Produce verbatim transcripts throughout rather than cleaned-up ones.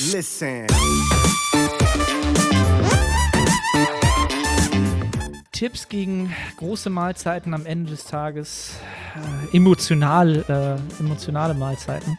Listen. Tipps gegen große Mahlzeiten am Ende des Tages, äh, emotional, äh, emotionale Mahlzeiten.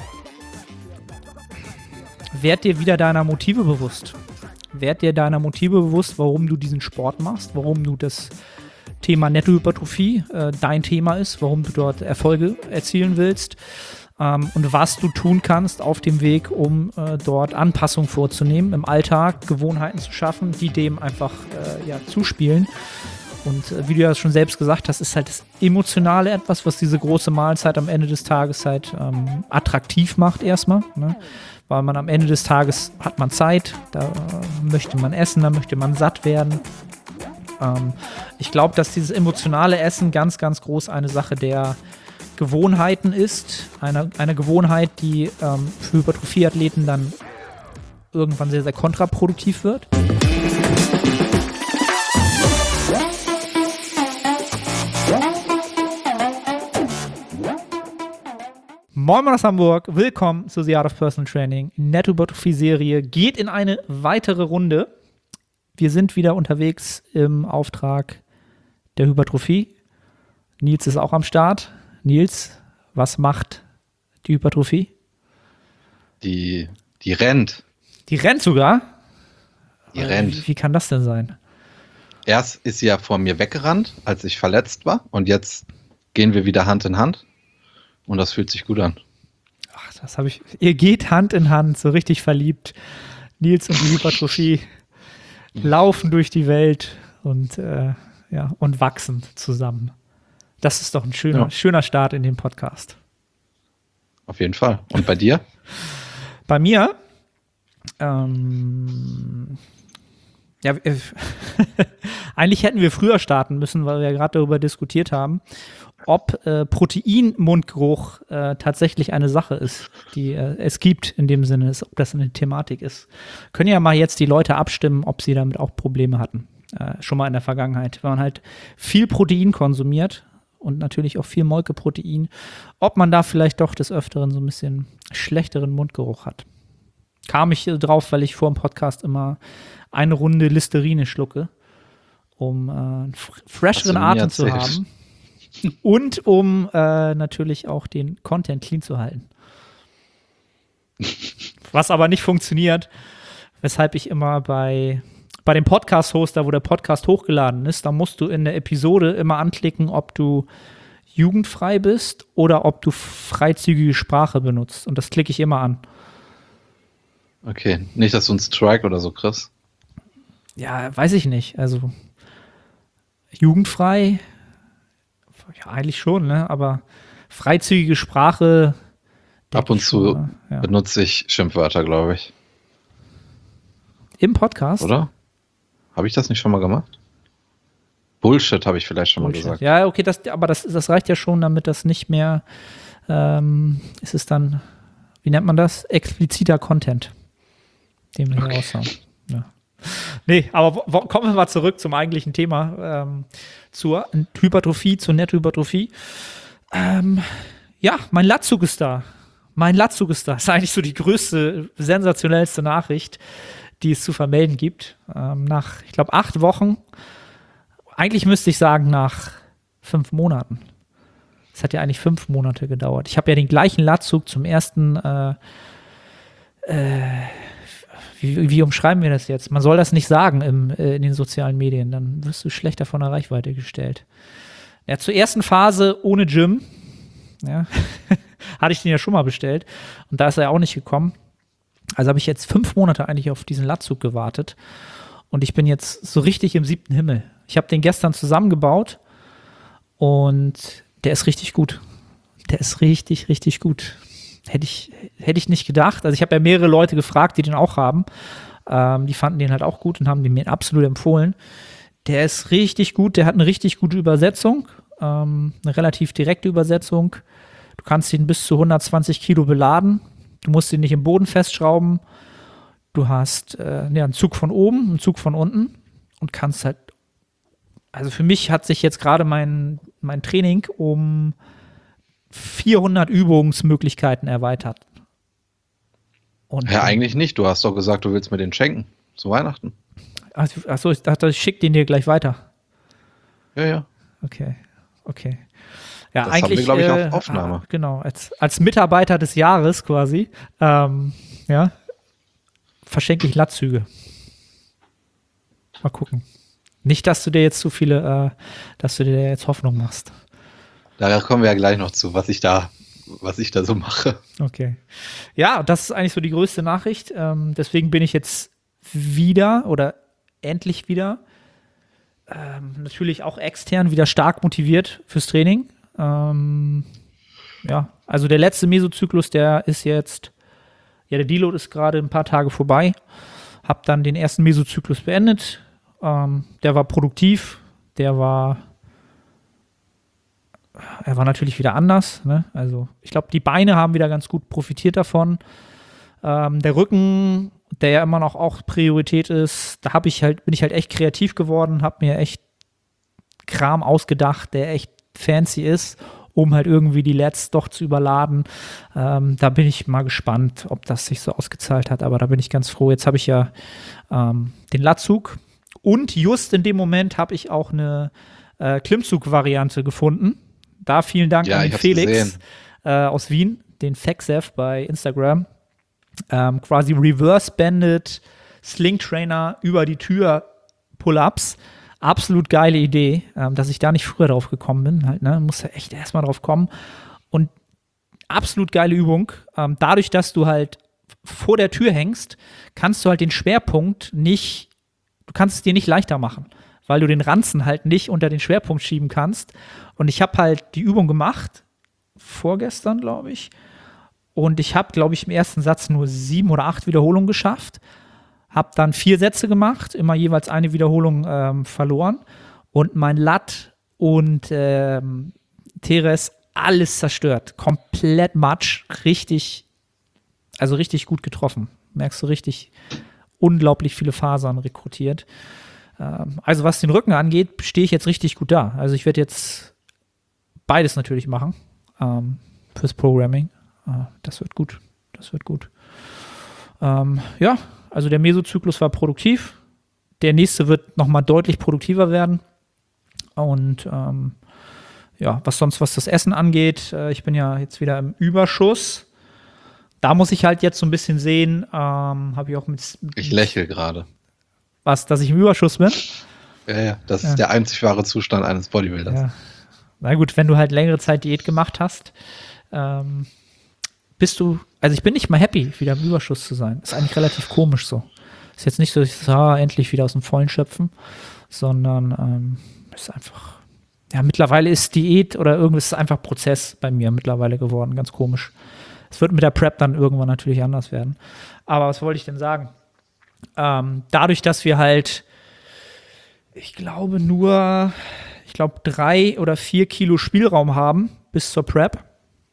Werd dir wieder deiner Motive bewusst. Werd dir deiner Motive bewusst, warum du diesen Sport machst, warum du das Thema Nettohypertrophie äh, dein Thema ist, warum du dort Erfolge erzielen willst ähm, und was du tun kannst auf dem Weg, um äh, dort Anpassungen vorzunehmen, im Alltag Gewohnheiten zu schaffen, die dem einfach äh, ja, zuspielen. Und äh, wie du ja schon selbst gesagt hast, ist halt das Emotionale etwas, was diese große Mahlzeit am Ende des Tages halt ähm, attraktiv macht erstmal, ne? Weil man am Ende des Tages hat man Zeit, da äh, möchte man essen, da möchte man satt werden. Ähm, ich glaube, dass dieses emotionale Essen ganz, ganz groß eine Sache der Gewohnheiten ist. Eine, eine Gewohnheit, die ähm, für Hypertrophie-Athleten dann irgendwann sehr, sehr kontraproduktiv wird. Moin Moin aus Hamburg, willkommen zu The Art of Personal Training. Nettohypertrophie-Serie geht in eine weitere Runde. Wir sind wieder unterwegs im Auftrag der Hypertrophie. Nils ist auch am Start. Nils, was macht die Hypertrophie? Die, die rennt. Die rennt sogar? Die rennt. Wie, wie kann das denn sein? Erst ist sie ja vor mir weggerannt, als ich verletzt war. Und jetzt gehen wir wieder Hand in Hand. Und das fühlt sich gut an. Ach, das habe ich. Ihr geht Hand in Hand, so richtig verliebt. Nils und die Hypertrophie laufen durch die Welt und, äh, ja, und wachsen zusammen. Das ist doch ein schöner, ja. schöner Start in den Podcast. Auf jeden Fall. Und bei dir? Bei mir? Ähm, ja, äh, eigentlich hätten wir früher starten müssen, weil wir ja gerade darüber diskutiert haben, ob äh, Protein-Mundgeruch äh, tatsächlich eine Sache ist, die äh, es gibt in dem Sinne, ist, ob das eine Thematik ist. Können ja mal jetzt die Leute abstimmen, ob sie damit auch Probleme hatten. Äh, schon mal in der Vergangenheit. Wenn man halt viel Protein konsumiert und natürlich auch viel Molkeprotein, ob man da vielleicht doch des Öfteren so ein bisschen schlechteren Mundgeruch hat. Kam ich drauf, weil ich vor dem Podcast immer eine Runde Listerine schlucke, um äh, einen fresheren Atem zu haben. Und um äh, natürlich auch den Content clean zu halten. Was aber nicht funktioniert, weshalb ich immer bei, bei dem Podcast-Hoster, wo der Podcast hochgeladen ist, da musst du in der Episode immer anklicken, ob du jugendfrei bist oder ob du freizügige Sprache benutzt. Und das klicke ich immer an. Okay, nicht, dass du einen Strike oder so kriegst. Ja, weiß ich nicht. Also jugendfrei. Ja, eigentlich schon, ne? Aber freizügige Sprache. Ab und zu schon, ja. benutze ich Schimpfwörter, glaube ich. Im Podcast? Oder? Habe ich das nicht schon mal gemacht? Bullshit habe ich vielleicht schon Bullshit. mal gesagt. Ja, okay, das, aber das, das reicht ja schon, damit das nicht mehr, ähm, ist es dann, wie nennt man das? Expliziter Content, den wir Okay. hier raushauen. Ja. Nee, aber wo, wo, kommen wir mal zurück zum eigentlichen Thema, ähm, zur Hypertrophie, zur Nettohypertrophie. Ähm, ja, mein Latzug ist da. Mein Latzug ist da. Das ist eigentlich so die größte, sensationellste Nachricht, die es zu vermelden gibt. Ähm, nach, ich glaube, acht Wochen, eigentlich müsste ich sagen, nach fünf Monaten. Es hat ja eigentlich fünf Monate gedauert. Ich habe ja den gleichen Latzug zum ersten äh, äh, Wie, wie umschreiben wir das jetzt? Man soll das nicht sagen im, äh, in den sozialen Medien, dann wirst du schlechter von der Reichweite gestellt. Ja, zur ersten Phase ohne Gym, ja, hatte ich den ja schon mal bestellt und da ist er ja auch nicht gekommen. Also habe ich jetzt fünf Monate eigentlich auf diesen Latzug gewartet und ich bin jetzt so richtig im siebten Himmel. Ich habe den gestern zusammengebaut und der ist richtig gut. Der ist richtig, richtig gut. Hätte ich, hätte ich nicht gedacht. Also ich habe ja mehrere Leute gefragt, die den auch haben. Ähm, die fanden den halt auch gut und haben den mir absolut empfohlen. Der ist richtig gut, der hat eine richtig gute Übersetzung, ähm, eine relativ direkte Übersetzung. Du kannst ihn bis zu hundertzwanzig Kilo beladen. Du musst ihn nicht im Boden festschrauben. Du hast äh, ja, einen Zug von oben, einen Zug von unten und kannst halt, also für mich hat sich jetzt gerade mein, mein Training um vierhundert Übungsmöglichkeiten erweitert. Und, Ja, eigentlich nicht. Du hast doch gesagt, du willst mir den schenken. Zu Weihnachten. Achso, ich dachte, ich schicke den dir gleich weiter. Ja, ja. Okay, okay. Ja, Das eigentlich, haben wir, glaube ich, auf äh, Aufnahme. ah, genau, als, als Mitarbeiter des Jahres quasi, ähm, ja, verschenke ich Latzüge. Mal gucken. Nicht, dass du dir jetzt zu viele, äh, dass du dir jetzt Hoffnung machst. Da kommen wir ja gleich noch zu, was ich da, was ich da so mache. Okay. Ja, das ist eigentlich so die größte Nachricht. Ähm, deswegen bin ich jetzt wieder oder endlich wieder ähm, natürlich auch extern wieder stark motiviert fürs Training. Ähm, ja, also der letzte Mesozyklus, der ist jetzt, ja, der Deload ist gerade ein paar Tage vorbei. Hab dann den ersten Mesozyklus beendet. Ähm, der war produktiv. Der war Er war natürlich wieder anders. Ne? Also ich glaube, die Beine haben wieder ganz gut profitiert davon. Ähm, der Rücken, der ja immer noch auch Priorität ist, da hab ich halt, bin ich halt echt kreativ geworden, habe mir echt Kram ausgedacht, der echt fancy ist, um halt irgendwie die Lats doch zu überladen. Ähm, da bin ich mal gespannt, ob das sich so ausgezahlt hat, aber da bin ich ganz froh. Jetzt habe ich ja ähm, den Latzug und just in dem Moment habe ich auch eine äh, Klimmzug-Variante gefunden. Da vielen Dank Ja, an ich den hab's Felix gesehen. äh, aus Wien, den Fexef bei Instagram. Ähm, quasi Reverse-Banded Sling-Trainer über die Tür Pull-Ups. Absolut geile Idee, ähm, dass ich da nicht früher drauf gekommen bin. Halt, ne? Muss ja echt erstmal drauf kommen. Und absolut geile Übung. Ähm, dadurch, dass du halt vor der Tür hängst, kannst du halt den Schwerpunkt nicht, du kannst es dir nicht leichter machen, weil du den Ranzen halt nicht unter den Schwerpunkt schieben kannst. Und ich habe halt die Übung gemacht, vorgestern, glaube ich. Und ich habe, glaube ich, im ersten Satz nur sieben oder acht Wiederholungen geschafft. Habe dann vier Sätze gemacht, immer jeweils eine Wiederholung ähm, verloren. Und mein Lat und ähm, Teres alles zerstört. Komplett Matsch. Richtig, also richtig gut getroffen. Merkst du richtig unglaublich viele Fasern rekrutiert. Ähm, also was den Rücken angeht, stehe ich jetzt richtig gut da. Also ich werde jetzt beides natürlich machen ähm, fürs Programming. Uh, das wird gut. Das wird gut. Ähm, ja, also der Mesozyklus war produktiv. Der nächste wird nochmal deutlich produktiver werden. Und ähm, ja, was sonst, was das Essen angeht, äh, ich bin ja jetzt wieder im Überschuss. Da muss ich halt jetzt so ein bisschen sehen, ähm, habe ich auch mit. Ich lächle gerade. Was, dass ich im Überschuss bin? Ja, ja, das Ja. ist der einzig wahre Zustand eines Bodybuilders. Ja. Na gut, wenn du halt längere Zeit Diät gemacht hast, ähm, bist du, also ich bin nicht mal happy, wieder im Überschuss zu sein. Ist eigentlich relativ komisch so. Ist jetzt nicht so, dass ich sage, ah, endlich wieder aus dem Vollen schöpfen, sondern ähm, ist einfach, ja, mittlerweile ist Diät oder irgendwas ist einfach Prozess bei mir mittlerweile geworden, ganz komisch. Es wird mit der Prep dann irgendwann natürlich anders werden. Aber was wollte ich denn sagen? Ähm, dadurch, dass wir halt, ich glaube nur, ich glaube drei oder vier Kilo Spielraum haben bis zur Prep,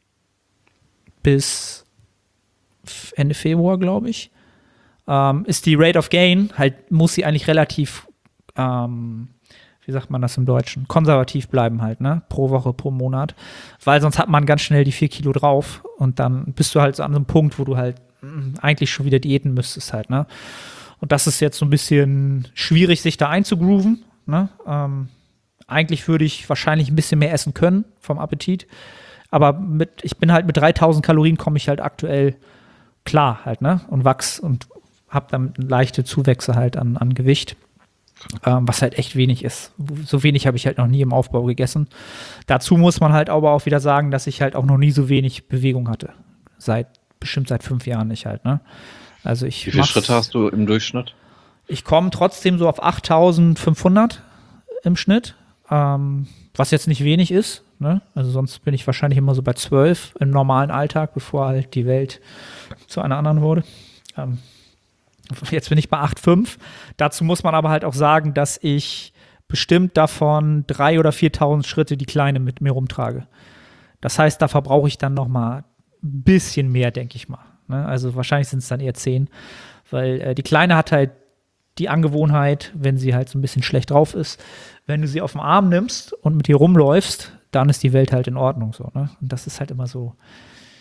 bis Ende Februar, glaube ich, ähm, ist die Rate of Gain, halt muss sie eigentlich relativ, ähm, wie sagt man das im Deutschen, konservativ bleiben halt, ne, pro Woche, pro Monat, weil sonst hat man ganz schnell die vier Kilo drauf und dann bist du halt so an einem Punkt, wo du halt mh, eigentlich schon wieder diäten müsstest halt, ne, und das ist jetzt so ein bisschen schwierig, sich da einzugrooven, ne, ähm, eigentlich würde ich wahrscheinlich ein bisschen mehr essen können vom Appetit. Aber mit, ich bin halt mit dreitausend Kalorien komme ich halt aktuell klar halt, ne? Und wachs und habe dann leichte Zuwächse halt an, an Gewicht, ähm, was halt echt wenig ist. So wenig habe ich halt noch nie im Aufbau gegessen. Dazu muss man halt aber auch wieder sagen, dass ich halt auch noch nie so wenig Bewegung hatte. Seit, bestimmt seit fünf Jahren nicht halt, ne? Also ich Wie viele Schritte hast du im Durchschnitt? Ich komme trotzdem so auf achttausendfünfhundert im Schnitt, ähm, was jetzt nicht wenig ist. Ne? Also sonst bin ich wahrscheinlich immer so bei zwölf im normalen Alltag, bevor halt die Welt zu einer anderen wurde. Ähm, jetzt bin ich bei acht Komma fünf. Dazu muss man aber halt auch sagen, dass ich bestimmt davon dreitausend oder viertausend Schritte die Kleine mit mir rumtrage. Das heißt, da verbrauche ich dann noch mal ein bisschen mehr, denke ich mal. Ne? Also wahrscheinlich sind es dann eher zehn, weil äh, die Kleine hat halt die Angewohnheit, wenn sie halt so ein bisschen schlecht drauf ist, wenn du sie auf den Arm nimmst und mit ihr rumläufst, dann ist die Welt halt in Ordnung so, ne? Und das ist halt immer so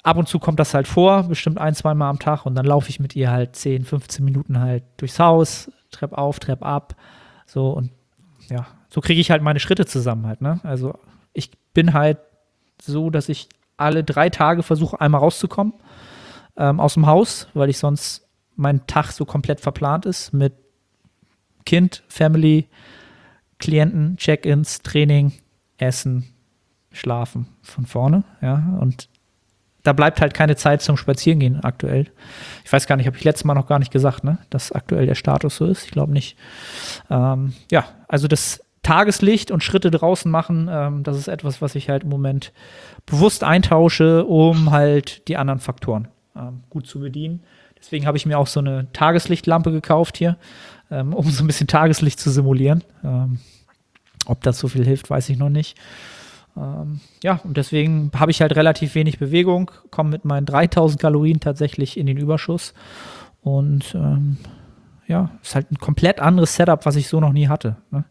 ab und zu kommt das halt vor, bestimmt ein, zwei Mal am Tag und dann laufe ich mit ihr halt zehn, fünfzehn Minuten halt durchs Haus, Trepp auf, Trepp ab, so und ja, so kriege ich halt meine Schritte zusammen halt, ne? Also ich bin halt so, dass ich alle drei Tage versuche, einmal rauszukommen ähm, aus dem Haus, weil ich sonst mein Tag so komplett verplant ist mit Kind, Family, Klienten, Check-ins, Training, Essen, Schlafen von vorne, ja, und da bleibt halt keine Zeit zum Spazierengehen aktuell. Ich weiß gar nicht, habe ich letztes Mal noch gar nicht gesagt, ne, dass aktuell der Status so ist. Ich glaube nicht. Ähm, ja, also das Tageslicht und Schritte draußen machen, ähm, das ist etwas, was ich halt im Moment bewusst eintausche, um halt die anderen Faktoren ähm, gut zu bedienen. Deswegen habe ich mir auch so eine Tageslichtlampe gekauft hier, ähm, um so ein bisschen Tageslicht zu simulieren. Ähm, ob das so viel hilft, weiß ich noch nicht. Ähm, ja, und deswegen habe ich halt relativ wenig Bewegung, komme mit meinen dreitausend Kalorien tatsächlich in den Überschuss. Und ähm, ja, ist halt ein komplett anderes Setup, was ich so noch nie hatte. Ne?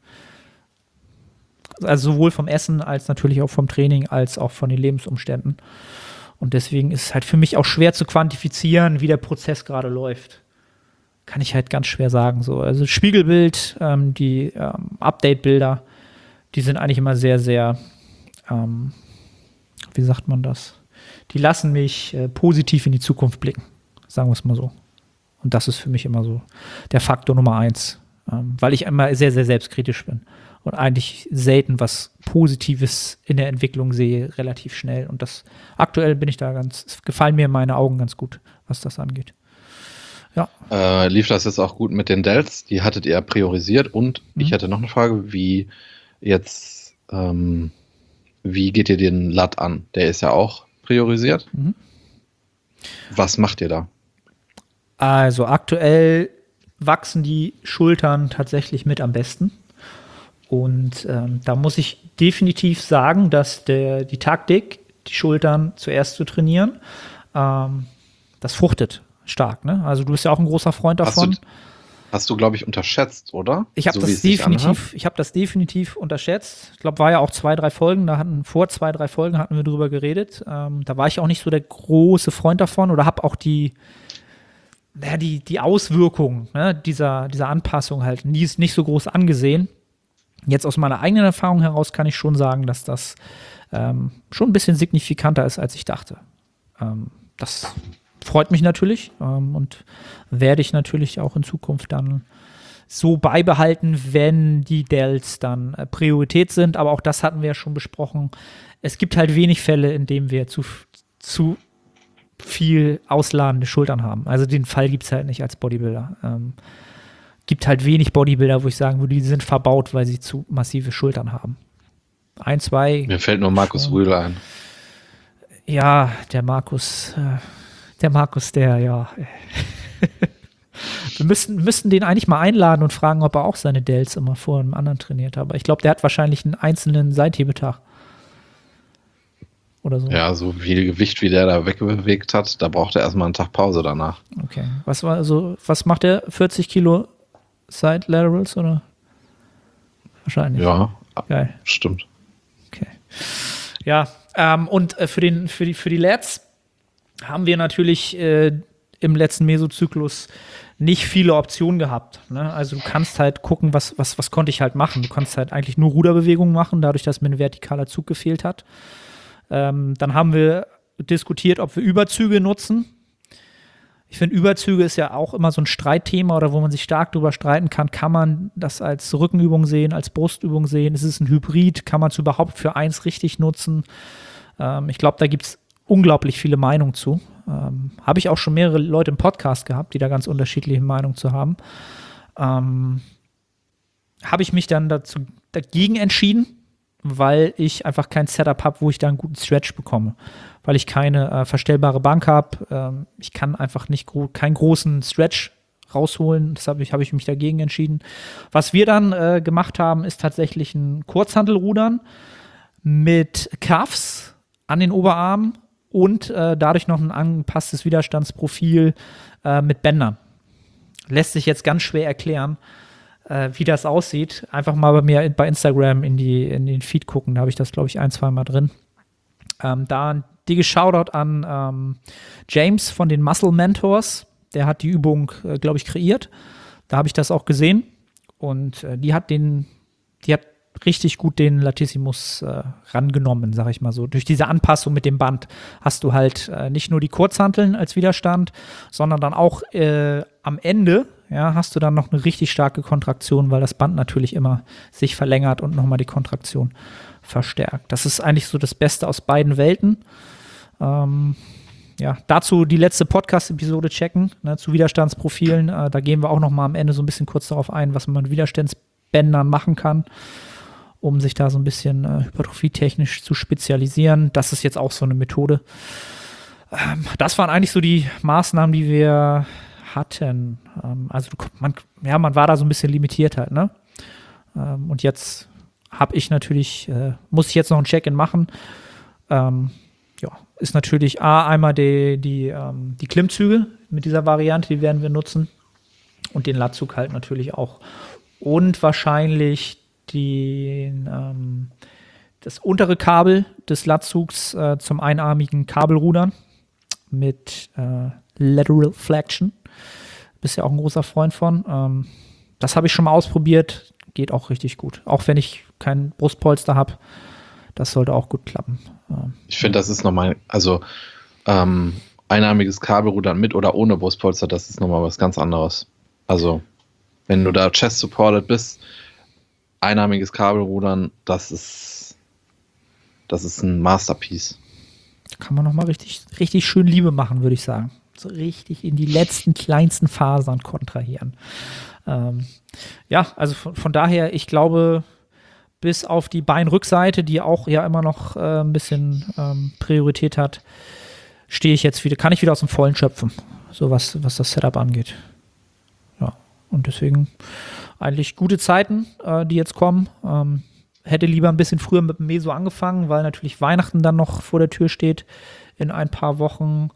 Also sowohl vom Essen als natürlich auch vom Training als auch von den Lebensumständen. Und deswegen ist es halt für mich auch schwer zu quantifizieren, wie der Prozess gerade läuft. Kann ich halt ganz schwer sagen. So. Also Spiegelbild, ähm, die ähm, Update-Bilder, die sind eigentlich immer sehr, sehr Ähm, wie sagt man das? Die lassen mich äh, positiv in die Zukunft blicken, sagen wir es mal so. Und das ist für mich immer so der Faktor Nummer eins, ähm, weil ich immer sehr, sehr selbstkritisch bin und eigentlich selten was Positives in der Entwicklung sehe, relativ schnell. Und das aktuell bin ich da ganz, es gefallen mir meine Augen ganz gut, was das angeht. Ja. Äh, lief das jetzt auch gut mit den Delts? Die hattet ihr priorisiert und mhm. ich hatte noch eine Frage, wie jetzt ähm, wie geht ihr den Lat an? Der ist ja auch priorisiert. Mhm. Was macht ihr da? Also aktuell wachsen die Schultern tatsächlich mit am besten. Und ähm, da muss ich definitiv sagen, dass der, die Taktik, die Schultern zuerst zu trainieren, ähm, das fruchtet stark. Ne? Also du bist ja auch ein großer Freund davon. Hast du, hast du glaube ich, unterschätzt, oder? Ich habe so, das definitiv, ich habe das definitiv unterschätzt. Ich glaube, war ja auch zwei, drei Folgen, da hatten vor zwei, drei Folgen hatten wir drüber geredet. Ähm, da war ich auch nicht so der große Freund davon oder habe auch die, naja, die, die Auswirkungen ne, dieser, dieser Anpassung halt nie, nicht so groß angesehen. Jetzt aus meiner eigenen Erfahrung heraus kann ich schon sagen, dass das ähm, schon ein bisschen signifikanter ist, als ich dachte. Ähm, das freut mich natürlich ähm, und werde ich natürlich auch in Zukunft dann so beibehalten, wenn die Delts dann äh, Priorität sind. Aber auch das hatten wir ja schon besprochen. Es gibt halt wenig Fälle, in denen wir zu, zu viel ausladende Schultern haben. Also den Fall gibt es halt nicht als Bodybuilder. Ähm, gibt halt wenig Bodybuilder, wo ich sagen würde, die sind verbaut, weil sie zu massive Schultern haben. Ein, zwei. Mir fällt nur Markus Rühle ein. Ja, der Markus, äh, der Markus, der, ja. Wir müssten, müssten den eigentlich mal einladen und fragen, ob er auch seine Delts immer vor einem anderen trainiert hat. Aber ich glaube, der hat wahrscheinlich einen einzelnen Seithebetag. Oder so. Ja, so viel Gewicht, wie der da wegbewegt hat, da braucht er erstmal einen Tag Pause danach. Okay. Was war also, was macht der? vierzig Kilo Side Laterals oder? Wahrscheinlich. Ja, geil. Stimmt. Okay. Ja, ähm, und äh, für, den, für, die, für die Lats haben wir natürlich äh, im letzten Mesozyklus nicht viele Optionen gehabt. Ne? Also du kannst halt gucken, was, was, was konnte ich halt machen. Du kannst halt eigentlich nur Ruderbewegungen machen, dadurch, dass mir ein vertikaler Zug gefehlt hat. Ähm, dann haben wir diskutiert, ob wir Überzüge nutzen. Ich finde, Überzüge ist ja auch immer so ein Streitthema oder wo man sich stark drüber streiten kann. Kann man das als Rückenübung sehen, als Brustübung sehen? Ist es ein Hybrid? Kann man es überhaupt für eins richtig nutzen? Ähm, ich glaube, da gibt es unglaublich viele Meinungen zu. Ähm, Habe ich auch schon mehrere Leute im Podcast gehabt, die da ganz unterschiedliche Meinungen zu haben. Ähm, Habe ich mich dann dazu, dagegen entschieden, weil ich einfach kein Setup habe, wo ich da einen guten Stretch bekomme. Weil ich keine äh, verstellbare Bank habe. Ähm, ich kann einfach nicht gro- keinen großen Stretch rausholen. Deshalb habe ich mich dagegen entschieden. Was wir dann äh, gemacht haben, ist tatsächlich ein Kurzhantelrudern mit Cuffs an den Oberarmen und äh, dadurch noch ein angepasstes Widerstandsprofil äh, mit Bändern. Lässt sich jetzt ganz schwer erklären, äh, wie das aussieht. Einfach mal bei mir bei Instagram in, die, in den Feed gucken. Da habe ich das, glaube ich, ein, zwei Mal drin. Ähm, da Dicke Shoutout an ähm, James von den Muscle Mentors. Der hat die Übung, äh, glaube ich, kreiert. Da habe ich das auch gesehen. Und äh, die hat den, die hat richtig gut den Latissimus äh, rangenommen, sag ich mal so. Durch diese Anpassung mit dem Band hast du halt äh, nicht nur die Kurzhanteln als Widerstand, sondern dann auch äh, am Ende, ja, hast du dann noch eine richtig starke Kontraktion, weil das Band natürlich immer sich verlängert und nochmal die Kontraktion verstärkt. Das ist eigentlich so das Beste aus beiden Welten. Ähm, ja, dazu die letzte Podcast-Episode checken, ne, zu Widerstandsprofilen. Äh, da gehen wir auch nochmal am Ende so ein bisschen kurz darauf ein, was man mit Widerstandsbändern machen kann, um sich da so ein bisschen äh, hypertrophietechnisch zu spezialisieren. Das ist jetzt auch so eine Methode. Ähm, das waren eigentlich so die Maßnahmen, die wir hatten. Ähm, also man, ja, man war da so ein bisschen limitiert halt, ne? Ähm, und jetzt habe ich natürlich, äh, muss ich jetzt noch ein Check-in machen. Ähm, ja, ist natürlich A, einmal die, die, ähm, die Klimmzüge mit dieser Variante, die werden wir nutzen. Und den Latzug halt natürlich auch. Und wahrscheinlich den, ähm, das untere Kabel des Latzugs äh, zum einarmigen Kabelrudern mit äh, Lateral Flexion. Bist ja auch ein großer Freund von. Ähm, das habe ich schon mal ausprobiert. Geht auch richtig gut. Auch wenn ich kein Brustpolster habe. Das sollte auch gut klappen. Ähm, ich finde, das ist nochmal, also ähm, einarmiges Kabelrudern mit oder ohne Brustpolster, das ist nochmal was ganz anderes. Also, wenn du da chest-supported bist, einarmiges Kabelrudern, das ist, das ist ein Masterpiece. Da kann man nochmal richtig, richtig schön Liebe machen, würde ich sagen. So richtig in die letzten, kleinsten Fasern kontrahieren. Ähm, ja, also von, von daher, ich glaube, bis auf die Beinrückseite, die auch ja immer noch äh, ein bisschen ähm, Priorität hat, stehe ich jetzt wieder, kann ich wieder aus dem Vollen schöpfen, so was, was das Setup angeht. Ja, und deswegen eigentlich gute Zeiten, äh, die jetzt kommen. Ähm, hätte lieber ein bisschen früher mit dem Meso angefangen, weil natürlich Weihnachten dann noch vor der Tür steht in ein paar Wochen.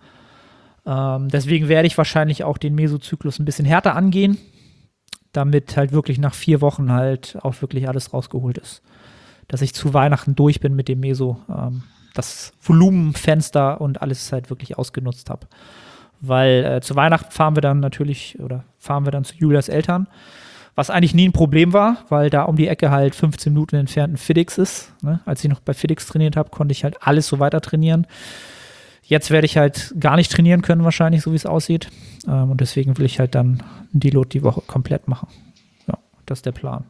Ähm, deswegen werde ich wahrscheinlich auch den Mesozyklus ein bisschen härter angehen, damit halt wirklich nach vier Wochen halt auch wirklich alles rausgeholt ist. Dass ich zu Weihnachten durch bin mit dem Meso, ähm, das Volumenfenster und alles halt wirklich ausgenutzt habe. Weil äh, zu Weihnachten fahren wir dann natürlich, oder fahren wir dann zu Julias Eltern, was eigentlich nie ein Problem war, weil da um die Ecke halt fünfzehn Minuten entfernt ein FitX ist. Ne? Als ich noch bei FitX trainiert habe, konnte ich halt alles so weiter trainieren. Jetzt werde ich halt gar nicht trainieren können wahrscheinlich, so wie es aussieht. Ähm, und deswegen will ich halt dann einen Deload die Woche komplett machen. Ja, das ist der Plan.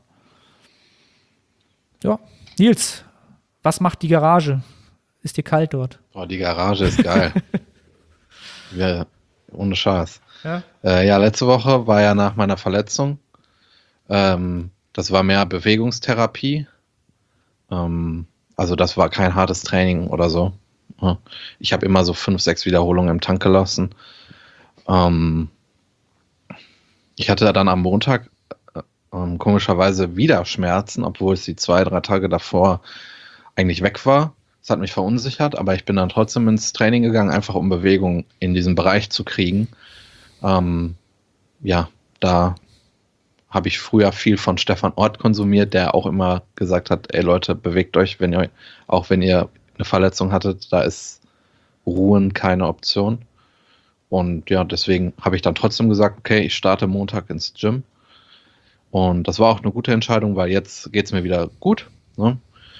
Ja, Nils, was macht die Garage? Ist dir kalt dort? Boah, die Garage ist geil. Ja, ohne Scheiß. Ja? Äh, ja, letzte Woche war ja nach meiner Verletzung. Ähm, das war mehr Bewegungstherapie. Ähm, also das war kein hartes Training oder so. Ich habe immer so fünf, sechs Wiederholungen im Tank gelassen. Ähm, ich hatte dann am Montag äh, ähm, komischerweise wieder Schmerzen, obwohl es die zwei, drei Tage davor eigentlich weg war. Das hat mich verunsichert, aber ich bin dann trotzdem ins Training gegangen, einfach um Bewegung in diesem Bereich zu kriegen. Ähm, ja, da habe ich früher viel von Stefan Ort konsumiert, der auch immer gesagt hat, ey Leute, bewegt euch, wenn ihr, auch wenn ihr eine Verletzung hattet, da ist Ruhen keine Option. Und ja, deswegen habe ich dann trotzdem gesagt, okay, ich starte Montag ins Gym. Und das war auch eine gute Entscheidung, weil jetzt geht es mir wieder gut. Ne?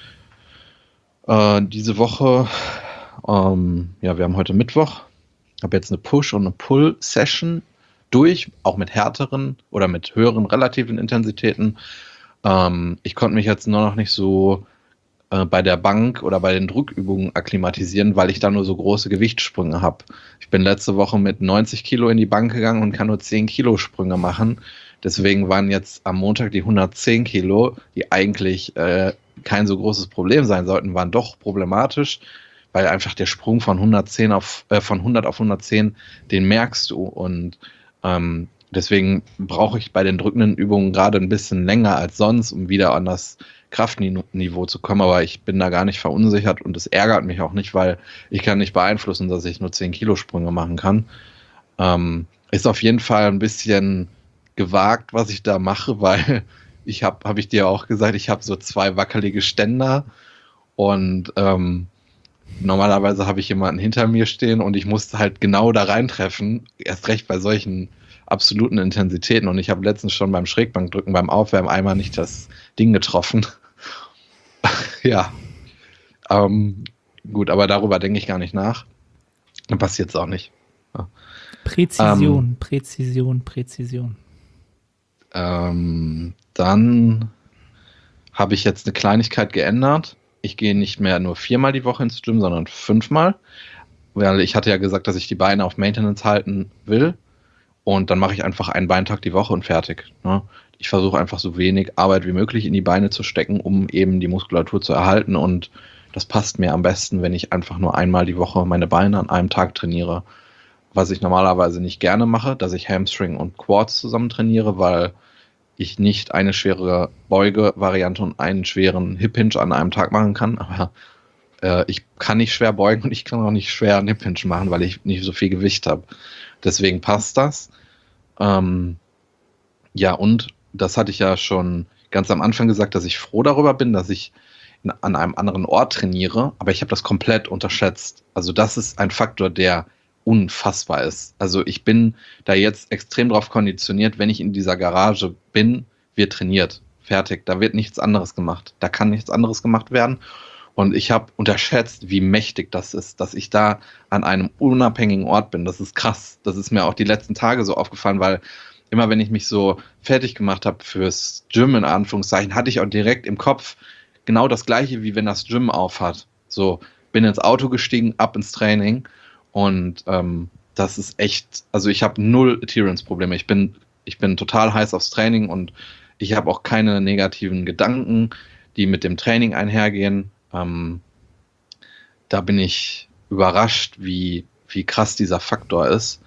Äh, diese Woche, ähm, ja, wir haben heute Mittwoch, habe jetzt eine Push- und eine Pull-Session durch, auch mit härteren oder mit höheren relativen Intensitäten. Ähm, ich konnte mich jetzt nur noch nicht so äh, bei der Bank oder bei den Drückübungen akklimatisieren, weil ich da nur so große Gewichtssprünge habe. Ich bin letzte Woche mit neunzig Kilo in die Bank gegangen und kann nur zehn Kilo Sprünge machen. Deswegen waren jetzt am Montag die hundertzehn Kilo, die eigentlich äh, kein so großes Problem sein sollten, waren doch problematisch, weil einfach der Sprung von hundertzehn auf äh, von hundert auf hundertzehn, den merkst du. Und ähm, deswegen brauche ich bei den drückenden Übungen gerade ein bisschen länger als sonst, um wieder an das Kraftniveau zu kommen. Aber ich bin da gar nicht verunsichert und es ärgert mich auch nicht, weil ich kann nicht beeinflussen, dass ich nur zehn Kilo Sprünge machen kann. Ähm, ist auf jeden Fall ein bisschen gewagt, was ich da mache, weil ich habe, habe ich dir auch gesagt, ich habe so zwei wackelige Ständer und ähm, normalerweise habe ich jemanden hinter mir stehen und ich musste halt genau da reintreffen, erst recht bei solchen absoluten Intensitäten. Und ich habe letztens schon beim Schrägbankdrücken, beim Aufwärmen einmal nicht das Ding getroffen. Ja, ähm, gut, aber darüber denke ich gar nicht nach. Dann passiert es auch nicht. Ja. Präzision, Ähm, Präzision, Präzision. Ähm, dann habe ich jetzt eine Kleinigkeit geändert. Ich gehe nicht mehr nur viermal die Woche ins Gym, sondern fünfmal. Weil ich hatte ja gesagt, dass ich die Beine auf Maintenance halten will. Und dann mache ich einfach einen Beintag die Woche und fertig. Ne? Ich versuche einfach so wenig Arbeit wie möglich in die Beine zu stecken, um eben die Muskulatur zu erhalten. Und das passt mir am besten, wenn ich einfach nur einmal die Woche meine Beine an einem Tag trainiere. Was ich normalerweise nicht gerne mache, dass ich Hamstring und Quads zusammen trainiere, weil ich nicht eine schwere Beuge-Variante und einen schweren Hip-Hinge an einem Tag machen kann. Aber äh, ich kann nicht schwer beugen und ich kann auch nicht schwer einen Hip-Hinge machen, weil ich nicht so viel Gewicht habe. Deswegen passt das. Ähm, ja, und das hatte ich ja schon ganz am Anfang gesagt, dass ich froh darüber bin, dass ich in, an einem anderen Ort trainiere, aber ich habe das komplett unterschätzt. Also das ist ein Faktor, der unfassbar ist. Also ich bin da jetzt extrem drauf konditioniert, wenn ich in dieser Garage bin, wird trainiert. Fertig. Da wird nichts anderes gemacht. Da kann nichts anderes gemacht werden. Und ich habe unterschätzt, wie mächtig das ist, dass ich da an einem unabhängigen Ort bin. Das ist krass. Das ist mir auch die letzten Tage so aufgefallen, weil immer wenn ich mich so fertig gemacht habe fürs Gym, in Anführungszeichen, hatte ich auch direkt im Kopf genau das Gleiche, wie wenn das Gym aufhat. So, bin ins Auto gestiegen, ab ins Training. Und ähm, das ist echt, also ich habe null Adherence-Probleme. Ich bin, ich bin total heiß aufs Training und ich habe auch keine negativen Gedanken, die mit dem Training einhergehen. Ähm, da bin ich überrascht, wie, wie krass dieser Faktor ist.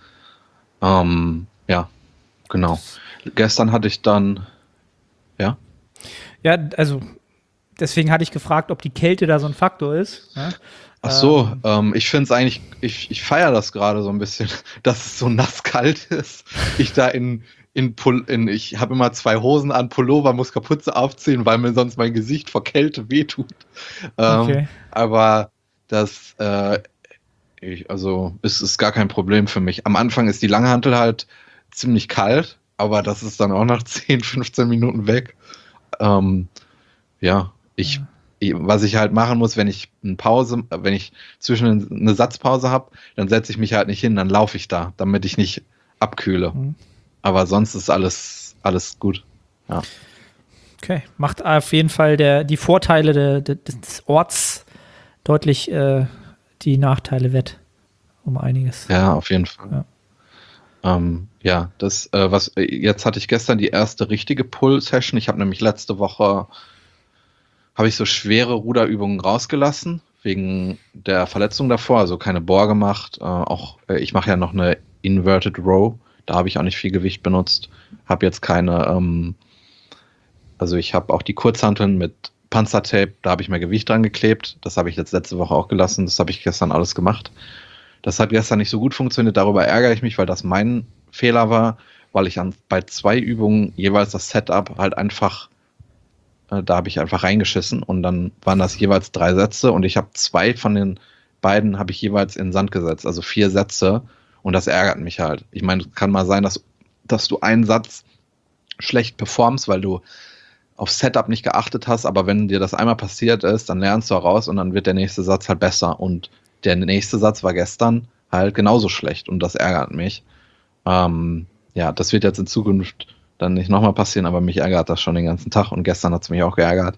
Ähm, ja, genau. Gestern hatte ich dann, ja? Ja, also deswegen hatte ich gefragt, ob die Kälte da so ein Faktor ist. Ja? Ach so, Ähm, ähm, ich finde es eigentlich, ich, ich feiere das gerade so ein bisschen, dass es so nass kalt ist. Ich da in, in, Pul in ich habe immer zwei Hosen an, Pullover, muss Kapuze aufziehen, weil mir sonst mein Gesicht vor Kälte wehtut. Ähm, okay. aber das, äh, ich, also, es ist gar kein Problem für mich. Am Anfang ist die Langhantel halt ziemlich kalt, aber das ist dann auch nach zehn, fünfzehn Minuten weg. Ähm, ja, ich Ja. was ich halt machen muss, wenn ich eine Pause, wenn ich zwischen eine Satzpause habe, dann setze ich mich halt nicht hin, dann laufe ich da, damit ich nicht abkühle. Mhm. Aber sonst ist alles, alles gut. Ja. Okay. Macht auf jeden Fall der, die Vorteile der, der, des Orts deutlich äh, die Nachteile wett. Um einiges. Ja, auf jeden Fall. Ja. Ähm, ja, das, äh, was, jetzt hatte ich gestern die erste richtige Pull-Session. Ich habe nämlich letzte Woche habe ich so schwere Ruderübungen rausgelassen, wegen der Verletzung davor, also keine Bohr gemacht. Äh, auch äh, ich mache ja noch eine Inverted Row, da habe ich auch nicht viel Gewicht benutzt. Habe jetzt keine, ähm, also ich habe auch die Kurzhanteln mit Panzertape, da habe ich mehr Gewicht dran geklebt. Das habe ich jetzt letzte Woche auch gelassen, das habe ich gestern alles gemacht. Das hat gestern nicht so gut funktioniert, darüber ärgere ich mich, weil das mein Fehler war, weil ich an, bei zwei Übungen jeweils das Setup halt einfach da habe ich einfach reingeschissen und dann waren das jeweils drei Sätze und ich habe zwei von den beiden habe ich jeweils in den Sand gesetzt, also vier Sätze und das ärgert mich halt. Ich meine, es kann mal sein, dass, dass du einen Satz schlecht performst, weil du auf Setup nicht geachtet hast, aber wenn dir das einmal passiert ist, dann lernst du raus und dann wird der nächste Satz halt besser und der nächste Satz war gestern halt genauso schlecht und das ärgert mich. Ähm, ja, das wird jetzt in Zukunft dann nicht nochmal passieren, aber mich ärgert das schon den ganzen Tag und gestern hat es mich auch geärgert.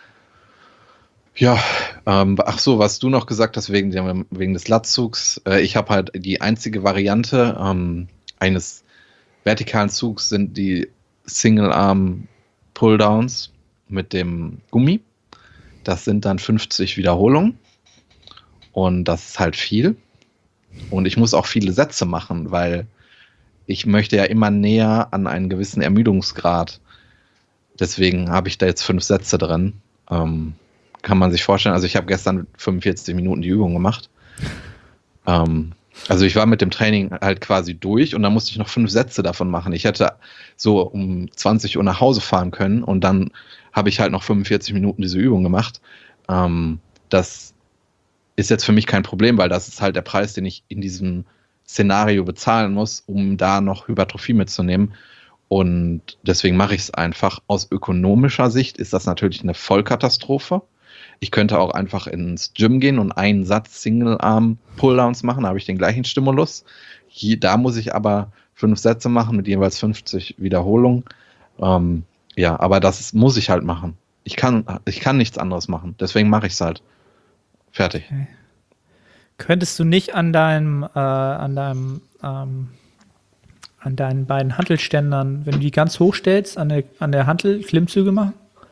Ja, ähm, ach so, was du noch gesagt hast wegen, dem, wegen des Lattzugs, äh, ich habe halt die einzige Variante ähm, eines vertikalen Zugs sind die Single-Arm-Pulldowns mit dem Gummi. Das sind dann fünfzig Wiederholungen und das ist halt viel und ich muss auch viele Sätze machen, weil ich möchte ja immer näher an einen gewissen Ermüdungsgrad. Deswegen habe ich da jetzt fünf Sätze drin. Ähm, kann man sich vorstellen. Also ich habe gestern fünfundvierzig Minuten die Übung gemacht. Ähm, also ich war mit dem Training halt quasi durch und dann musste ich noch fünf Sätze davon machen. Ich hätte so um zwanzig Uhr nach Hause fahren können und dann habe ich halt noch fünfundvierzig Minuten diese Übung gemacht. Ähm, das ist jetzt für mich kein Problem, weil das ist halt der Preis, den ich in diesem Szenario bezahlen muss, um da noch Hypertrophie mitzunehmen. Und deswegen mache ich es einfach. Aus ökonomischer Sicht ist das natürlich eine Vollkatastrophe. Ich könnte auch einfach ins Gym gehen und einen Satz Single-Arm-Pulldowns machen, da habe ich den gleichen Stimulus. Hier, da muss ich aber fünf Sätze machen mit jeweils fünfzig Wiederholungen. Ähm, ja, aber das ist, muss ich halt machen. Ich kann, ich kann nichts anderes machen. Deswegen mache ich es halt. Fertig. Okay. Könntest du nicht an deinem, äh, an deinem, ähm, an deinen beiden Hantelständern, wenn du die ganz hoch stellst, an der, an der Hantel Klimmzüge machen?